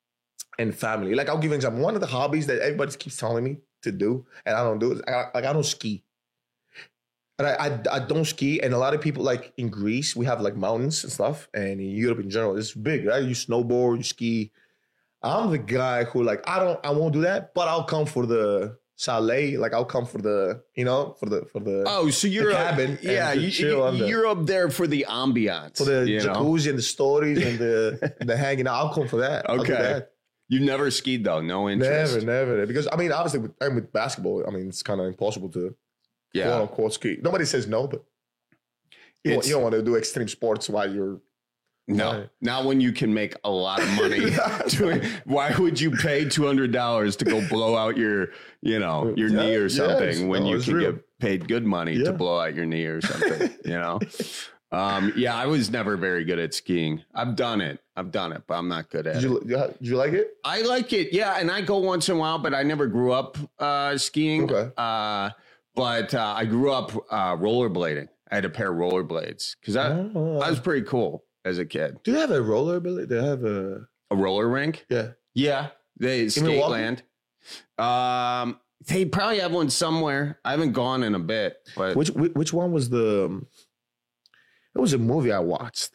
and family. Like I'll give you an example. One of the hobbies that everybody keeps telling me to do, and I don't do it. I, like I don't ski, and I, I I don't ski. And a lot of people like in Greece, we have like mountains and stuff, and in Europe in general, it's big, right? You snowboard, you ski. I'm the guy who like I don't I won't do that, but I'll come for the chalet, like I'll come for the, you know, for the for the oh, so you're the cabin, up, yeah, you, you, you're up there for the ambiance, for the you jacuzzi know? and the stories and the the hanging out. I'll come for that. Okay, that. You've never skied though, no interest. Never, never, because I mean, obviously, with, and with basketball, I mean, it's kind of impossible to yeah, quote unquote ski. Nobody says no, but you, want, you don't want to do extreme sports while you're. No, right. Not when you can make a lot of money. doing, why would you pay two hundred dollars to go blow out your, you know, your yeah, knee or something yes. when no, you can real. get paid good money yeah. to blow out your knee or something, you know? Um, yeah, I was never very good at skiing. I've done it. I've done it, but I'm not good at did you, it. Did you like it? I like it. Yeah. And I go once in a while, but I never grew up uh, skiing. Okay. Uh, but uh, I grew up uh, rollerblading. I had a pair of rollerblades because I, oh. I was pretty cool as a kid. Do they have a roller ability? They have a a roller rink? Yeah. Yeah. They Skateland. Um they probably have one somewhere. I haven't gone in a bit. But which which one was the it was a movie I watched.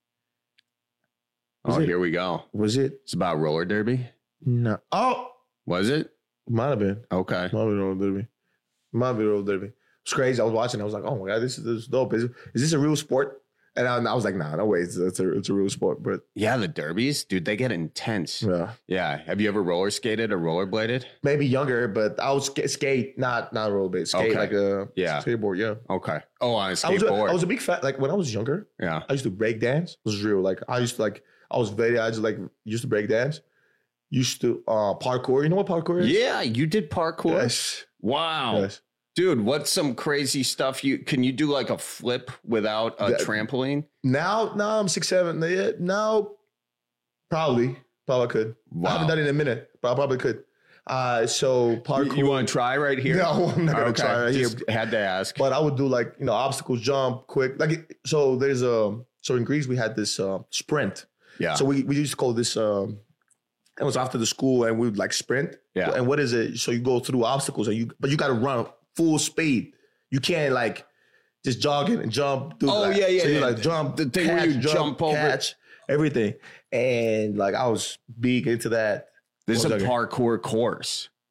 Was oh, it, here we go. Was it? It's about roller derby? No. Oh. Was it? Might have been. Okay. Might have been roller derby. Might have been roller derby. It's crazy. I was watching. I was like, oh my God, this is, this is dope. Is, is this a real sport? And I, I was like, nah, no way. It's, it's, a, it's a real sport. But yeah, the derbies, dude, they get intense. Yeah. Yeah. Have you ever roller skated or rollerbladed? Maybe younger, but I was sk- skate, not not rollerblade. Skate okay. like a yeah. skateboard, yeah. Okay. Oh, on a skateboard. I was a, I was a big fan. Like when I was younger, yeah, I used to break dance. It was real. Like I used to like, I was very, I just like used to break dance. Used to uh, parkour. You know what parkour is? Yeah, you did parkour. Yes. Wow. Yes. Dude, what's some crazy stuff you can you do like a flip without a that, trampoline? Now, now I'm six seven. Yeah, now probably, probably could. Wow. I haven't done it in a minute, but I probably could. Uh, so parkour. You, you want to try right here? No, I'm not gonna okay. try right Just here. Had to ask. But I would do like you know obstacles, jump, quick. Like so, there's a so in Greece we had this uh, sprint. Yeah. So we we used to call this. Um, it was after the school, and we would like sprint. Yeah. And what is it? So you go through obstacles, and you but you got to run full speed. You can't like just jog in and jump. Do oh like, yeah, yeah. So you yeah. like jump, the thing catch, where you jump, jump over, catch everything, and like I was big into that. This is a parkour course.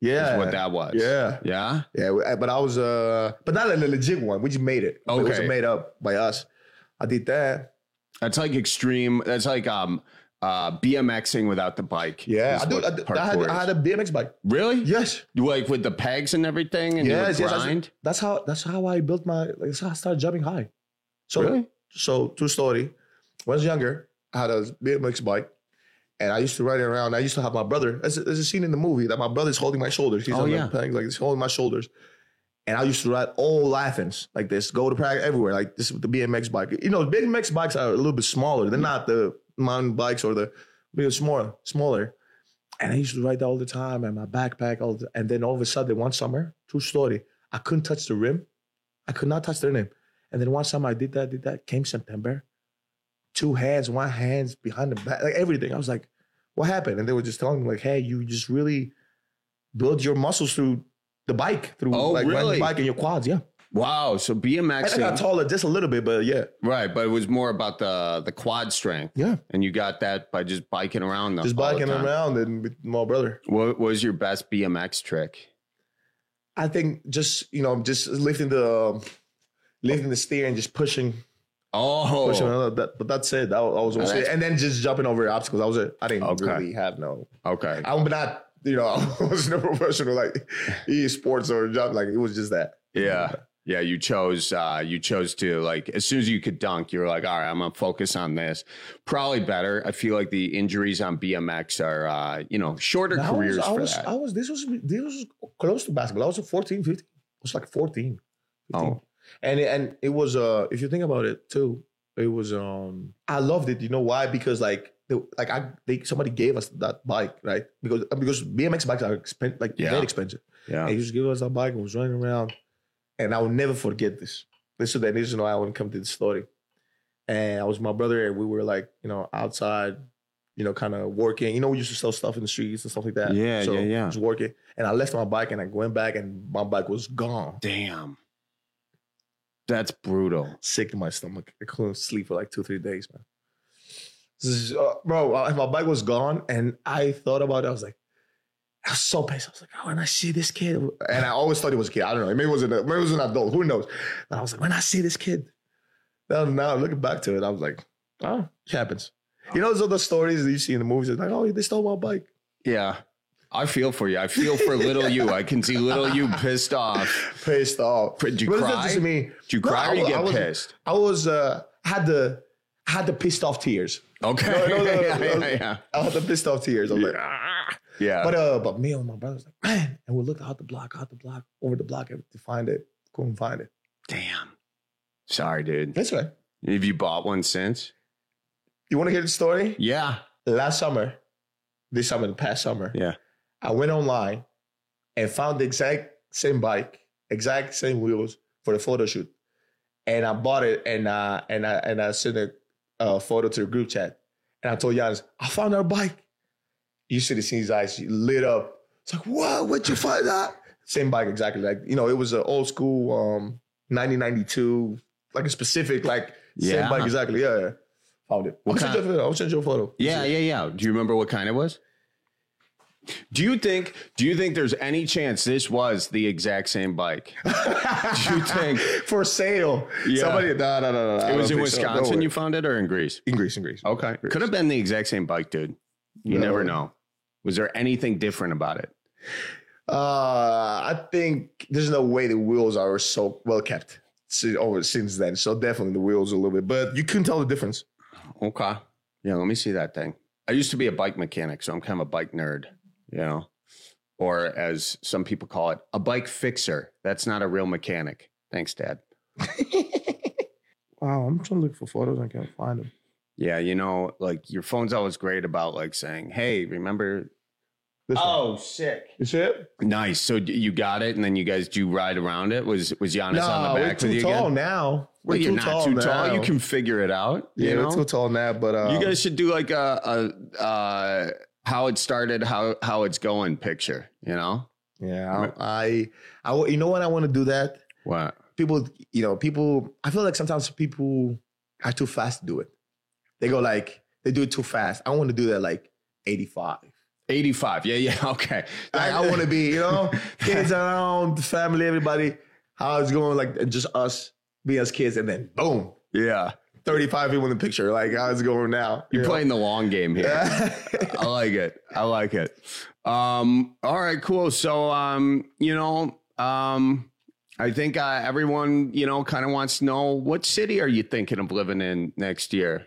Yeah, is what that was. Yeah, yeah, yeah. But I was, uh, but not a legit one. We just made it. Okay. It was made up by us. I did that. That's like extreme. That's like um, uh, BMXing without the bike. Yeah, I, do, what I, do, I, had, I had a B M X bike. Really? Yes. Like with the pegs and everything, and yes, you would yes. grind. That's, that's how. That's how I built my. Like, that's how I started jumping high. So, really? So, true story. When I was younger, I had a B M X bike. And I used to ride it around. I used to have my brother. There's a, there's a scene in the movie that my brother's holding my shoulders. He's oh, on yeah. the pegs, like he's holding my shoulders. And I used to ride all Laughings like this, go to practice everywhere, like this with the B M X bike. You know, B M X bikes are a little bit smaller. They're not the mountain bikes or the, they're smaller, smaller. And I used to ride that all the time and my backpack all the, and then all of a sudden one summer, true story, I couldn't touch the rim. I could not touch the rim. And then one summer I did that, did that, came September, two hands, one hands behind the back, like everything. I was like, what happened? And they were just telling me like, hey, you just really build your muscles through the bike, through oh, like really? riding the bike and your quads, yeah. Wow, so BMXing. I got taller just a little bit, but yeah. Right, but it was more about the the quad strength. Yeah. And you got that by just biking around. Just biking around and with my brother. What was your best B M X trick? I think just, you know, just lifting the lifting the steer and just pushing. Oh, pushing that, but that's it. That was, was it. And then just jumping over obstacles. That was it. I didn't okay. really have no. Okay. I'm not, you know, I was no professional like e-sports or jump. Like it was just that. Yeah. Yeah. You chose, uh, you chose to like, as soon as you could dunk, you were like, all right, I'm going to focus on this. Probably better. I feel like the injuries on B M X are, uh, you know, shorter I careers was, I for was, that. I was, this was, this was close to basketball. I was a fourteen, fifteen. I was like fourteen. fifteen. Oh. And, and it was, uh, if you think about it too, it was, um, I loved it. You know why? Because like, the, like I, they, somebody gave us that bike, right? Because, because B M X bikes are expensive, like Yeah. very expensive. Yeah. And he just gave us that bike and was running around. And I will never forget this. This is the reason why I want to come to the story. And I was with my brother and we were like, you know, outside, you know, kind of working. You know, we used to sell stuff in the streets and stuff like that. Yeah, so yeah, yeah. I was working. And I left my bike and I went back and my bike was gone. Damn. That's brutal. Sick to my stomach. I couldn't sleep for like two, three days, man. This is, uh, bro, uh, my bike was gone and I thought about it. I was like, I was so pissed. I was like, oh, when I see this kid. And I always thought he was a kid. I don't know. Maybe it was an, maybe it was an adult. Who knows? But I was like, when I see this kid. Now, now looking back to it, I was like, oh, it happens. You know, those other stories that you see in the movies. It's like, oh, they stole my bike. Yeah. I feel for you. I feel for little you. I can see little you pissed off. Pissed off. Did you but cry? It's not just me. Did you No, cry I or you was- get I was, pissed? I was, uh, had the, I had the pissed off tears. Okay. No, no, no, no, yeah, no. yeah, yeah. I had the pissed off tears. I was like, ah. Yeah. But uh, but me and my brother was like, man, and we looked out the block, out the block, over the block to find it. Couldn't find it. Damn. Sorry, dude. That's right. Have you bought one since? You want to hear the story? Yeah. Last summer, this summer, the past summer, Yeah. I went online and found the exact same bike, exact same wheels for the photo shoot, and I bought it and uh and I and I sent a uh, photo to the group chat, and I told Giannis, I found our bike. You should have seen his eyes lit up. It's like, what? Where'd you find that? Same bike, exactly. Like, you know, it was an old school um nineteen ninety-two, like a specific, like Yeah. same bike, exactly. Yeah, yeah. Found it. I'll What send kind- you a photo. I'll send you a photo. Yeah, yeah, yeah. Do you remember what kind it was? Do you think do you think there's any chance this was the exact same bike? Do you think for sale? Yeah. Somebody, no, no, no, no. I It was don't in think so. No Wisconsin way. you found it or in Greece? In Greece, in Greece. Okay. Could have been the exact same bike, dude. You No. never know. Was there anything different about it? Uh, I think there's no way the wheels are so well kept si- over since then. So definitely the wheels a little bit, but you couldn't tell the difference. Okay. Yeah, let me see that thing. I used to be a bike mechanic, so I'm kind of a bike nerd, you know? Or as some people call it, a bike fixer. That's not a real mechanic. Thanks, Dad. Wow, I'm trying to look for photos. I can't find them. Yeah, you know, like your phone's always great about like saying, hey, remember? This one. Oh, sick. You see it? Nice. So d- you got it, and then you guys do ride around it? Was was Giannis No, on the we're back too with you tall again? now. We're Well, you're too not tall too now. tall. You can figure it out. Yeah, you know? we're too tall now, but um, You guys should do like a, a uh, how it started, how how it's going picture. You know? Yeah, I, I, I, you know what I want to do that. What? People, you know, people. I feel like sometimes people are too fast to do it. They go like they do it too fast. I want to do that like eighty-five. eighty-five. Yeah, yeah. Okay. Like, I want to be, you know, kids around, family, everybody. How it's going, like just us being as kids, and then boom. Yeah. thirty-five people in the picture. Like, how's it going now? You're you playing know? the long game here. I like it. I like it. Um, all right, cool. So, um, you know, um, I think uh, everyone, you know, kind of wants to know, what city are you thinking of living in next year?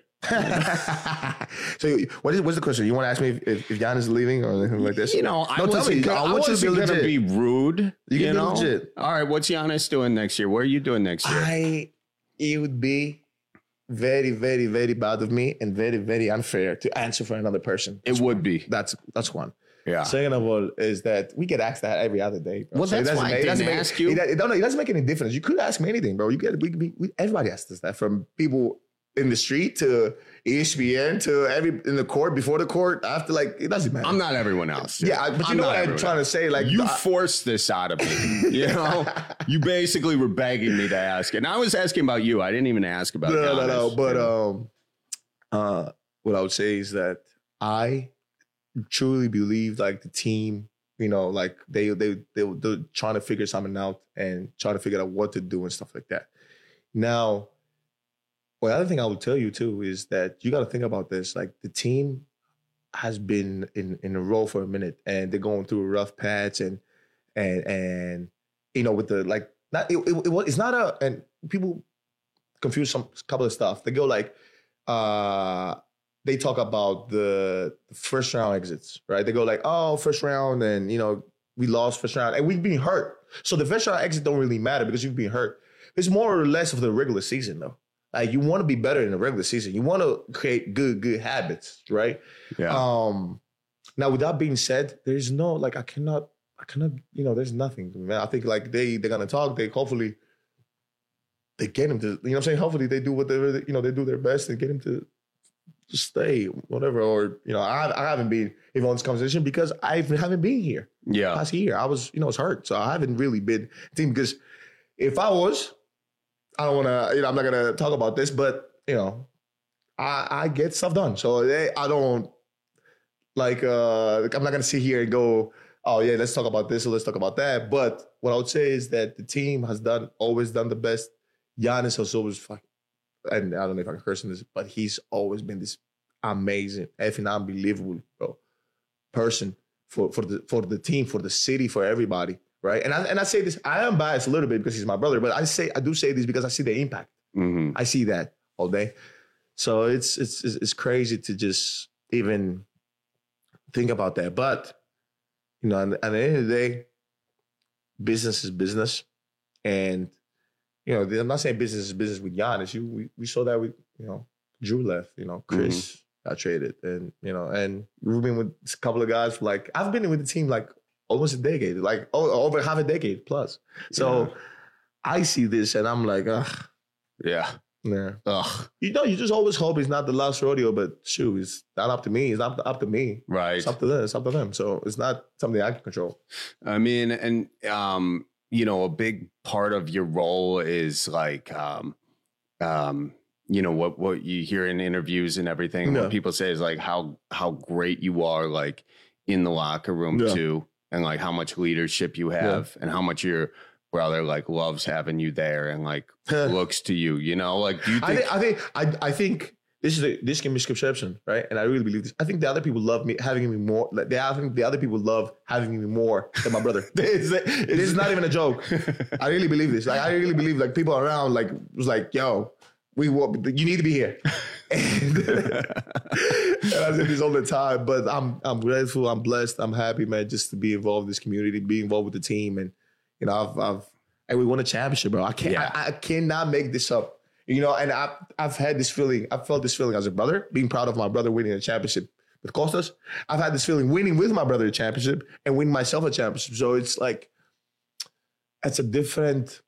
So what is what's the question? You want to ask me if, if, if Giannis is leaving or anything like this? You know, I no, wasn't, tell me. I, I want you to be wasn't legit. gonna be rude. You, You, can know, be legit. all right. What's Giannis doing next year? What are you doing next year? I it would be very, very, very bad of me and very, very unfair to answer for another person. It would be. That's that's one. Yeah. Second of all, is that we get asked that every other day. Bro. Well, So it that's doesn't why I make- it didn't doesn't make- ask you. It, it, don't, it doesn't make any difference. You could ask me anything, bro. You get we, we, we everybody asks us that, from people in the street to E S P N to every in the court, before the court, after. Like, it doesn't matter. I'm not everyone else. Yeah, I- but you I'm know not what I'm everyone trying to else. say. Like, you I- forced this out of me. You know, you basically were begging me to ask it. And I was asking about you. I didn't even ask about No, no, no. Giannis. But um, uh, what I would say is that I truly believe, like, the team, you know, like they they they they're trying to figure something out and trying to figure out what to do and stuff like that. Now, well, the other thing I would tell you too is that you got to think about this. Like, the team has been in in a row for a minute, and they're going through a rough patch, and and and you know, with the like, not it, it, it it's not a, and people confuse some couple of stuff. They go like, uh, they talk about the first round exits, right? They go like, oh, first round, and you know, we lost first round, and we've been hurt. So the first round exit don't really matter because you've been hurt. It's more or less of the regular season, though. Like, you want to be better in the regular season. You want to create good, good habits, right? Yeah. Um, now, with that being said, there's no, like, I cannot, I cannot, you know, there's nothing, man. I think, like, they, they're going to talk. They hopefully, they get him to, you know what I'm saying? Hopefully they do whatever, you know, they do their best and get him to, to stay, whatever. Or, you know, I, I haven't been even on this conversation because I haven't been here. Yeah. Last year, I was, you know, it's hurt. So I haven't really been team, because if I was, I don't want to, you know, I'm not going to talk about this, but, you know, I, I get stuff done. So they, I don't, like, uh, I'm not going to sit here and go, oh, yeah, let's talk about this or let's talk about that. But what I would say is that the team has done, always done the best. Giannis has always, fucking, and I don't know if I can curse in this, but he's always been this amazing, effing unbelievable, bro, person for, for, the, for the team, for the city, for everybody. Right. And I and I say this, I am biased a little bit because he's my brother, but I say I do say this because I see the impact. Mm-hmm. I see that all day. So it's it's it's crazy to just even think about that. But, you know, at the end of the day, business is business. And, you know, I'm not saying business is business with Giannis. You we, we saw that with, you know, Drew left, you know, Chris mm-hmm. got traded. And, you know, and we've been with a couple of guys for like, I've been with the team like almost a decade, like oh, over half a decade plus. So yeah. I see this and I'm like, ugh. Yeah. Yeah. Ugh. You know, you just always hope it's not the last rodeo, but shoot, it's not up to me. It's not up to me. Right. It's up to them. It's up to them. So it's not something I can control. I mean, and, um, you know, a big part of your role is like, um, um, you know, what, what you hear in interviews and everything, Yeah. what people say is like how, how great you are, like in the locker room Yeah. too. And like how much leadership you have yeah. and how much your brother like loves having you there and like looks to you, you know, like do you think I think I think I, I think this is a this can be misconception, right? And I really believe this. I think the other people love me having me more. Like they I think the other people love having me more than my brother. This is not even a joke. I really believe this. Like I really believe like people around like was like, yo, we want you need to be here. And, and I say this all the time, but I'm I'm grateful, I'm blessed, I'm happy, man, just to be involved in this community, be involved with the team, and you know, I've I've and we won a championship, bro. I can't yeah. I, I cannot make this up. You know, and I've I've had this feeling, I've felt this feeling as a brother, being proud of my brother winning a championship with Costas. I've had this feeling winning with my brother a championship and winning myself a championship. So it's like it's a different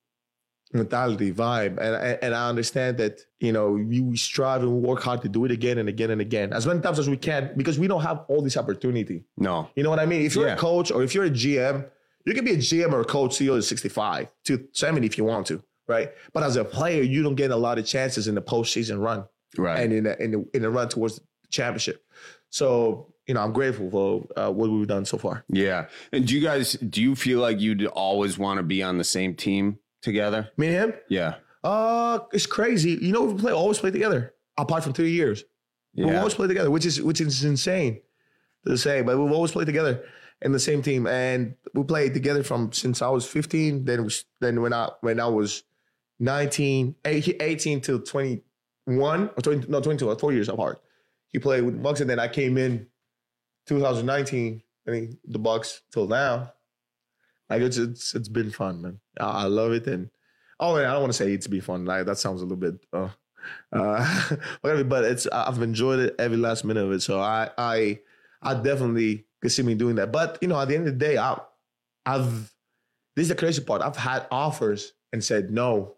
mentality, vibe. And, and I understand that, you know, you strive and work hard to do it again and again and again, as many times as we can, because we don't have all this opportunity. No. You know what I mean? If you're Yeah. a coach or if you're a G M, you can be a G M or a coach till you're sixty-five to seventy if you want to, right? But as a player, you don't get a lot of chances in the postseason run. Right. And in the, in the, in the run towards the championship. So you know, I'm grateful for uh, what we've done so far. Yeah. And do you guys, do you feel like you'd always want to be on the same team together? Me and him? Yeah. Uh, it's crazy. You know, we play always play together, apart from three years. Yeah. We always play together, which is which is insane to say, but we've always played together in the same team, and we played together from since I was fifteen. Then we, then when I when I was nineteen, eighteen till twenty-one or twenty, no twenty-two, four years apart. He played with the Bucks, and then I came in two thousand nineteen. I mean, the Bucks till now. Like it's it's it's been fun, man. I, I love it, and oh, and I don't want to say it's been fun. Like that sounds a little bit. Uh, Uh, but it's I've enjoyed it every last minute of it. So I I I definitely could see me doing that. But you know, at the end of the day, I I've this is the crazy part. I've had offers and said no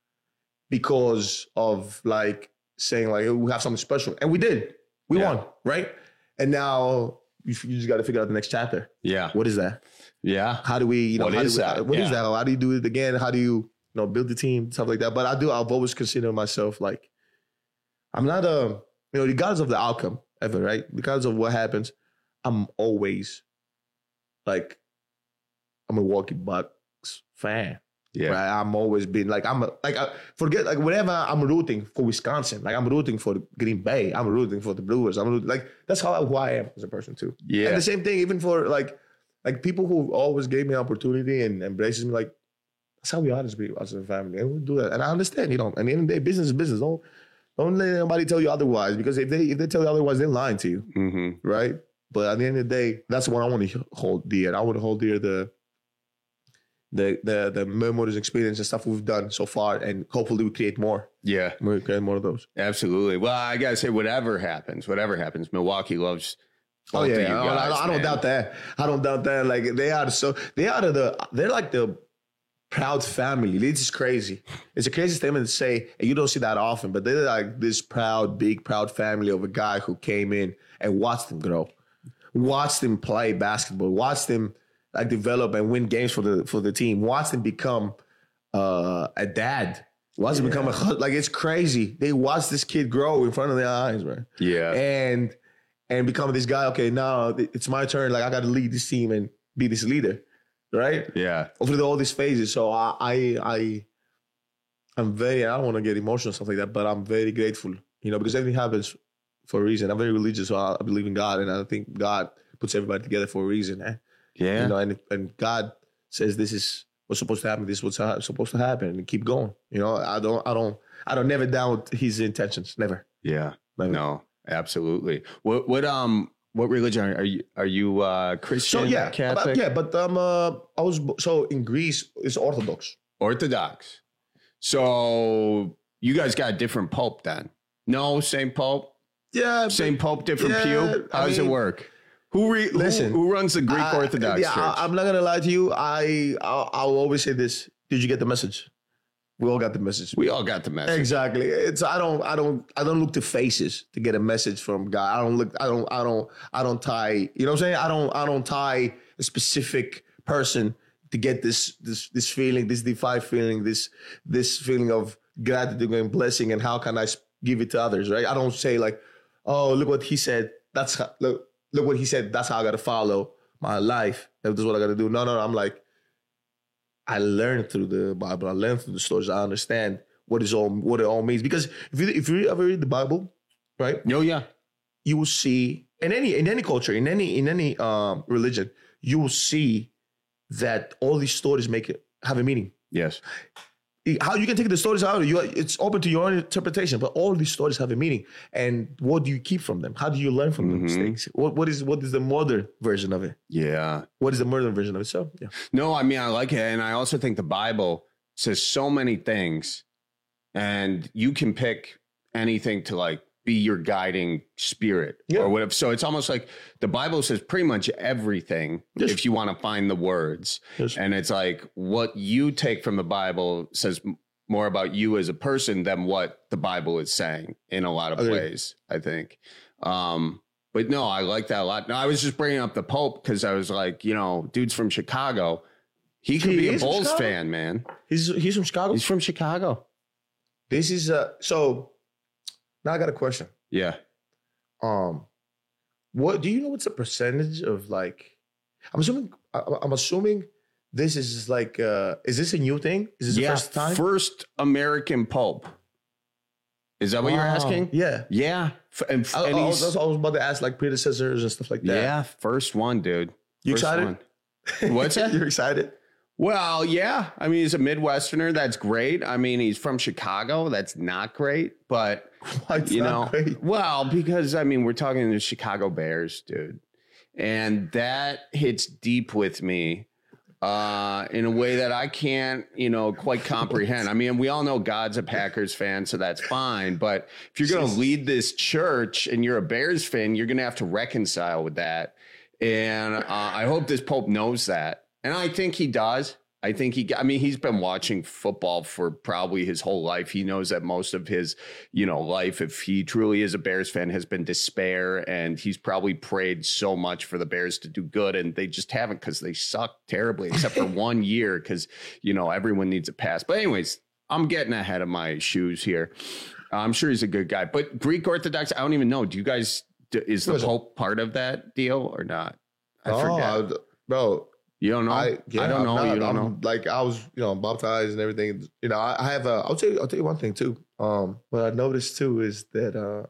because of like saying like we have something special, and we did. We yeah. won, right? And now you, you just got to figure out the next chapter. Yeah. What is that? Yeah. How do we? You know, what how is do we, that? What yeah. is that? How do you do it again? How do you? You know, build the team, stuff like that. But I do, I've always considered myself like, I'm not a, you know, regardless of the outcome ever, right? Regardless of what happens, I'm always like, I'm a Milwaukee Bucks fan. Yeah. Right? I'm always been like, I'm a, like, I forget, like, whenever I'm rooting for Wisconsin, like, I'm rooting for Green Bay, I'm rooting for the Brewers. I'm rooting, like, that's how who I am as a person too. Yeah. And the same thing, even for like, like people who always gave me opportunity and embraces me, like, that's how we are as people, as a family. And we do that. And I understand, you know, at the end of the day, business is business. Don't, don't let anybody tell you otherwise, because if they if they tell you otherwise, they're lying to you. Mm-hmm. Right? But at the end of the day, that's what I want to hold dear. I want to hold dear the the the the memories, experience, and stuff we've done so far, and hopefully we create more. Yeah. We create more of those. Absolutely. Well, I gotta say, whatever happens, whatever happens, Milwaukee loves Oh yeah, you guys, I, don't, I don't doubt that. I don't doubt that. Like they are so they are the they're like the proud family. This is crazy. It's a crazy statement to say, and you don't see that often, but they're like this proud, big, proud family of a guy who came in and watched them grow, watched them play basketball, watched them like develop and win games for the for the team, watched them become uh, a dad, watched yeah. them become a like it's crazy. They watched this kid grow in front of their eyes, man. Yeah, and and become this guy. Okay, now it's my turn. Like I got to lead this team and be this leader. Right? Yeah. Over all these phases. So I, I, I, I'm very, I don't want to get emotional and stuff like that, but I'm very grateful, you know, because everything happens for a reason. I'm very religious, so I, I believe in God, and I think God puts everybody together for a reason. Eh? Yeah. You know, and and God says this is what's supposed to happen. This is what's ha- supposed to happen, and keep going. You know, I don't, I don't, I don't never doubt His intentions. Never. Yeah. Never. No. Absolutely. What? What? Um. What religion are you? Are you uh, Christian? So yeah, Catholic? But, yeah, but um, uh, I was so in Greece it's Orthodox. Orthodox. So you guys got a different pope then? No, same pope. Yeah, same but, pope, different yeah, pew. How I does mean, it work? Who re- listen? Who, who runs the Greek I, Orthodox yeah, Church? I, I'm not gonna lie to you. I I'll, I'll always say this. Did you get the message? We all got the message. We all got the message. Exactly. It's I don't I don't I don't look to faces to get a message from God. I don't look I don't I don't I don't tie, you know what I'm saying? I don't I don't tie a specific person to get this this this feeling, this divine feeling, this this feeling of gratitude and blessing, and how can I give it to others, right? I don't say like, "Oh, look what he said. That's how, look look what he said. That's how I got to follow my life. This is what I got to do." No, no, no, I'm like I learned through the Bible. I learned through the stories. I understand what is all what it all means. Because if you if you ever read the Bible, right? Oh yeah, you will see in any in any culture, in any in any um, religion, you will see that all these stories make it have a meaning. Yes. How you can take the stories out, you it's open to your own interpretation. But all these stories have a meaning, and what do you keep from them? How do you learn from mm-hmm. the mistakes? What what is what is the modern version of it? Yeah. What is the modern version of it? So yeah. No, I mean I like it, and I also think the Bible says so many things, and you can pick anything to like be your guiding spirit yeah. or whatever. So it's almost like the Bible says pretty much everything yes. if you want to find the words. Yes. And it's like what you take from the Bible says more about you as a person than what the Bible is saying in a lot of okay. ways, I think. Um, but no, I like that a lot. No, I was just bringing up the Pope because I was like, you know, dude's from Chicago. He could he be a Bulls fan, man. He's he's from Chicago? He's from Chicago. This is uh so now I got a question. Yeah. Um, What do you know? What's the percentage of like? I'm assuming. I'm assuming this is like. Uh, is this a new thing? Is this yeah, the first time? First American Pope. Is that what Wow. you're asking? Yeah. Yeah. F- And, I, and I, he's- was, I was about to ask like predecessors and stuff like that. yeah, first one, dude. You First excited? one. What's that? You're excited? Well, yeah. I mean, he's a Midwesterner. That's great. I mean, he's from Chicago. That's not great. But, What's you not know, great? well, because, I mean, we're talking the Chicago Bears, dude. And that hits deep with me uh, in a way that I can't, you know, quite comprehend. I mean, we all know God's a Packers fan, so that's fine. But if you're going to lead this church and you're a Bears fan, you're going to have to reconcile with that. And uh, I hope this Pope knows that. And I think he does. I think he, I mean, he's been watching football for probably his whole life. He knows that most of his, you know, life, if he truly is a Bears fan, has been despair. And he's probably prayed so much for the Bears to do good. And they just haven't, because they suck terribly, except for one year, because, you know, everyone needs a pass. But anyways, I'm getting ahead of my shoes here. I'm sure he's a good guy. But Greek Orthodox, I don't even know. Do you guys, is the Pope part of that deal or not? I oh, forget. bro. You don't know? I, yeah, I don't I'm know. not, you don't I'm, know. Like I was, you know, baptized and everything. You know, I, I have a. I'll tell you. I'll tell you one thing too. Um, what I noticed too is that uh,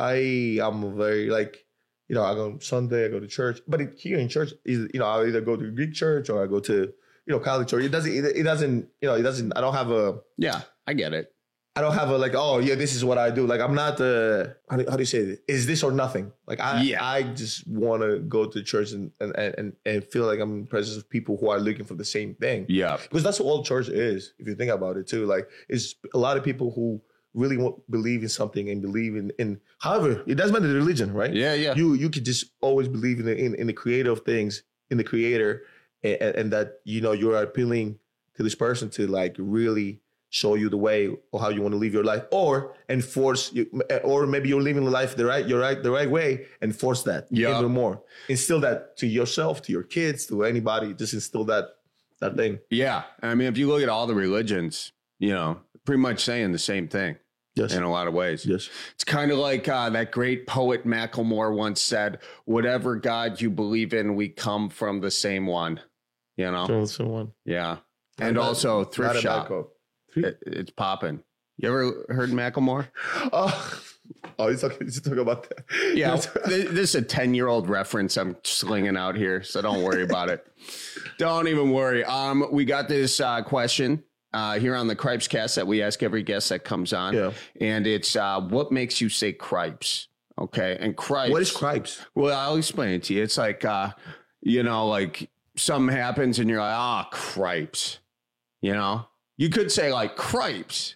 I am very like, you know, I go Sunday, I go to church, but it, here in church, is you know, I either go to Greek church or I go to, you know, Catholic church. It doesn't. It, it doesn't. You know, it doesn't. I don't have a. Yeah, I get it. I don't have a like, oh yeah, this is what I do. Like I'm not the how do, how do you say it? Is this or nothing? Like I Yeah. I just want to go to church and, and and and feel like I'm in the presence of people who are looking for the same thing. Yeah. Because that's what all church is, if you think about it too. Like it's a lot of people who really want, believe in something and believe in, in however, it doesn't matter the religion, right? Yeah, yeah. You you could just always believe in the in, in the creator of things, in the creator, and, and that you know you're appealing to this person to like really show you the way or how you want to live your life, or enforce you, or maybe you're living the life the right, you're right, the right way, and force that Yeah. even more. Instill that to yourself, to your kids, to anybody. Just instill that that thing. Yeah. I mean, if you look at all the religions, you know, pretty much saying the same thing. Yes. In a lot of ways. Yes. It's kind of like uh, that great poet Macklemore once said, whatever God you believe in, we come from the same one. You know? From someone. Yeah. And Not a- also thrift not a bad shop. quote. It, it's popping. You ever heard Macklemore? Oh, oh, he's talking, he's talking about that. Yeah, th- this is a ten-year-old reference I'm slinging out here, so don't worry about it. Don't even worry. Um, we got this uh, question uh, here on the Cripes Cast that we ask every guest that comes on, Yeah. and it's uh, what makes you say cripes? Okay, and cripes. What is cripes? Well, I'll explain it to you. It's like, uh, you know, like something happens and you're like, ah, cripes. You know, you could say like cripes.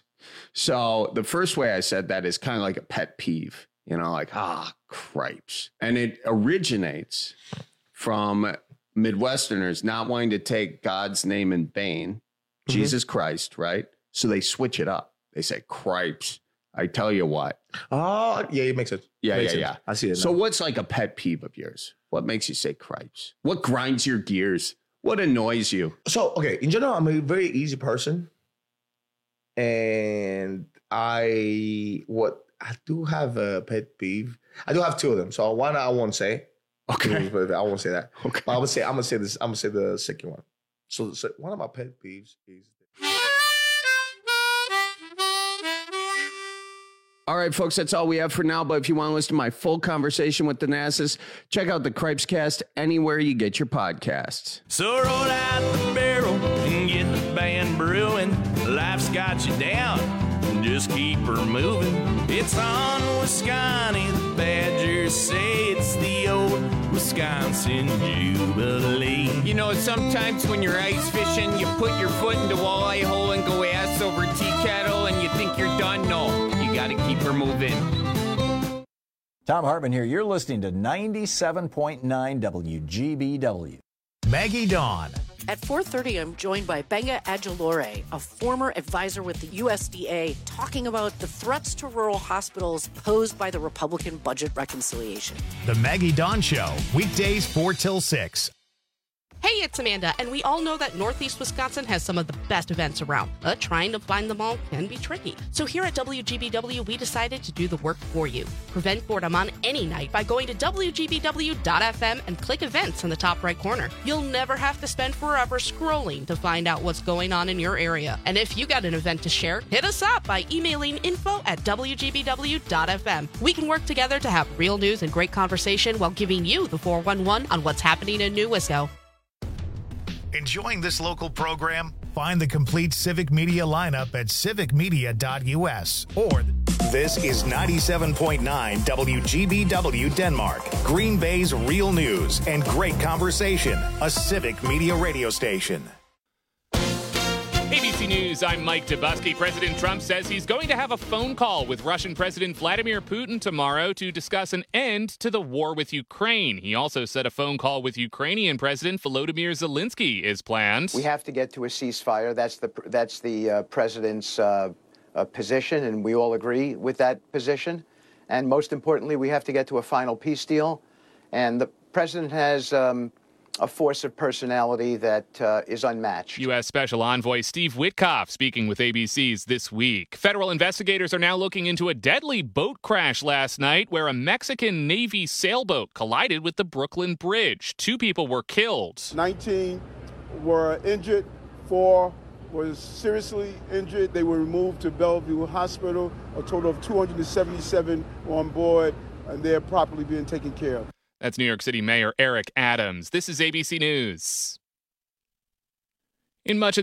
So the first way I said that is kind of like a pet peeve, you know, like, ah, cripes. And it originates from Midwesterners not wanting to take God's name in vain, Jesus Christ, right? So they switch it up. They say cripes. I tell you what. Oh, yeah, it makes sense. Yeah, Makes yeah, sense. yeah. I see it So now. what's like a pet peeve of yours? What makes you say cripes? What grinds your gears? What annoys you? So, okay, in general, I'm a very easy person. And I, what, I do have a pet peeve. I do have two of them. So one I won't say. Okay. But I won't say that. Okay. But I would say, I'm going to say this, I'm going to say the second one. So, so one of my pet peeves is. All right, folks, that's all we have for now. But if you want to listen to my full conversation with Thanasis, check out the Cripes Cast anywhere you get your podcasts. So roll out the barrel and get the band brewing. Life's got you down, just keep her moving. It's on Wisconsin, the Badgers say it's the old Wisconsin Jubilee. You know, sometimes when you're ice fishing, you put your foot in the walleye hole and go ass over tea kettle and you think you're done. No, you got to keep her moving. Tom Hartman here. You're listening to ninety-seven point nine W G B W. Maggie Dawn. At four thirty, I'm joined by Benga Adjolore, a former advisor with the U S D A, talking about the threats to rural hospitals posed by the Republican budget reconciliation. The Maggie Dawn Show, weekdays four till six. Hey, Hey, it's Amanda, and we all know that Northeast Wisconsin has some of the best events around, but trying to find them all can be tricky. So here at W G B W, we decided to do the work for you. Prevent boredom on any night by going to W G B W dot F M and click events in the top right corner. You'll never have to spend forever scrolling to find out what's going on in your area. And if you got an event to share, hit us up by emailing info at W G B W dot F M. We can work together to have real news and great conversation while giving you the four one one on what's happening in New Wisco. Enjoying this local program? Find the complete Civic Media lineup at civic media dot U S or this is ninety-seven point nine W G B W Denmark, Green Bay's real news and great conversation, a Civic Media radio station. A B C News, I'm Mike Dubusky. President Trump says he's going to have a phone call with Russian President Vladimir Putin tomorrow to discuss an end to the war with Ukraine. He also said a phone call with Ukrainian President Volodymyr Zelensky is planned. We have to get to a ceasefire. That's the that's the uh, president's uh, uh, position, and we all agree with that position. And most importantly, we have to get to a final peace deal. And the president has Um, a force of personality that uh, is unmatched. U S. Special Envoy Steve Witkoff speaking with A B C's This Week. Federal investigators are now looking into a deadly boat crash last night where a Mexican Navy sailboat collided with the Brooklyn Bridge. Two people were killed. nineteen were injured. Four were seriously injured. They were removed to Bellevue Hospital. A total of two hundred seventy-seven on board, and they're properly being taken care of. That's New York City Mayor Eric Adams. This is A B C News. In much of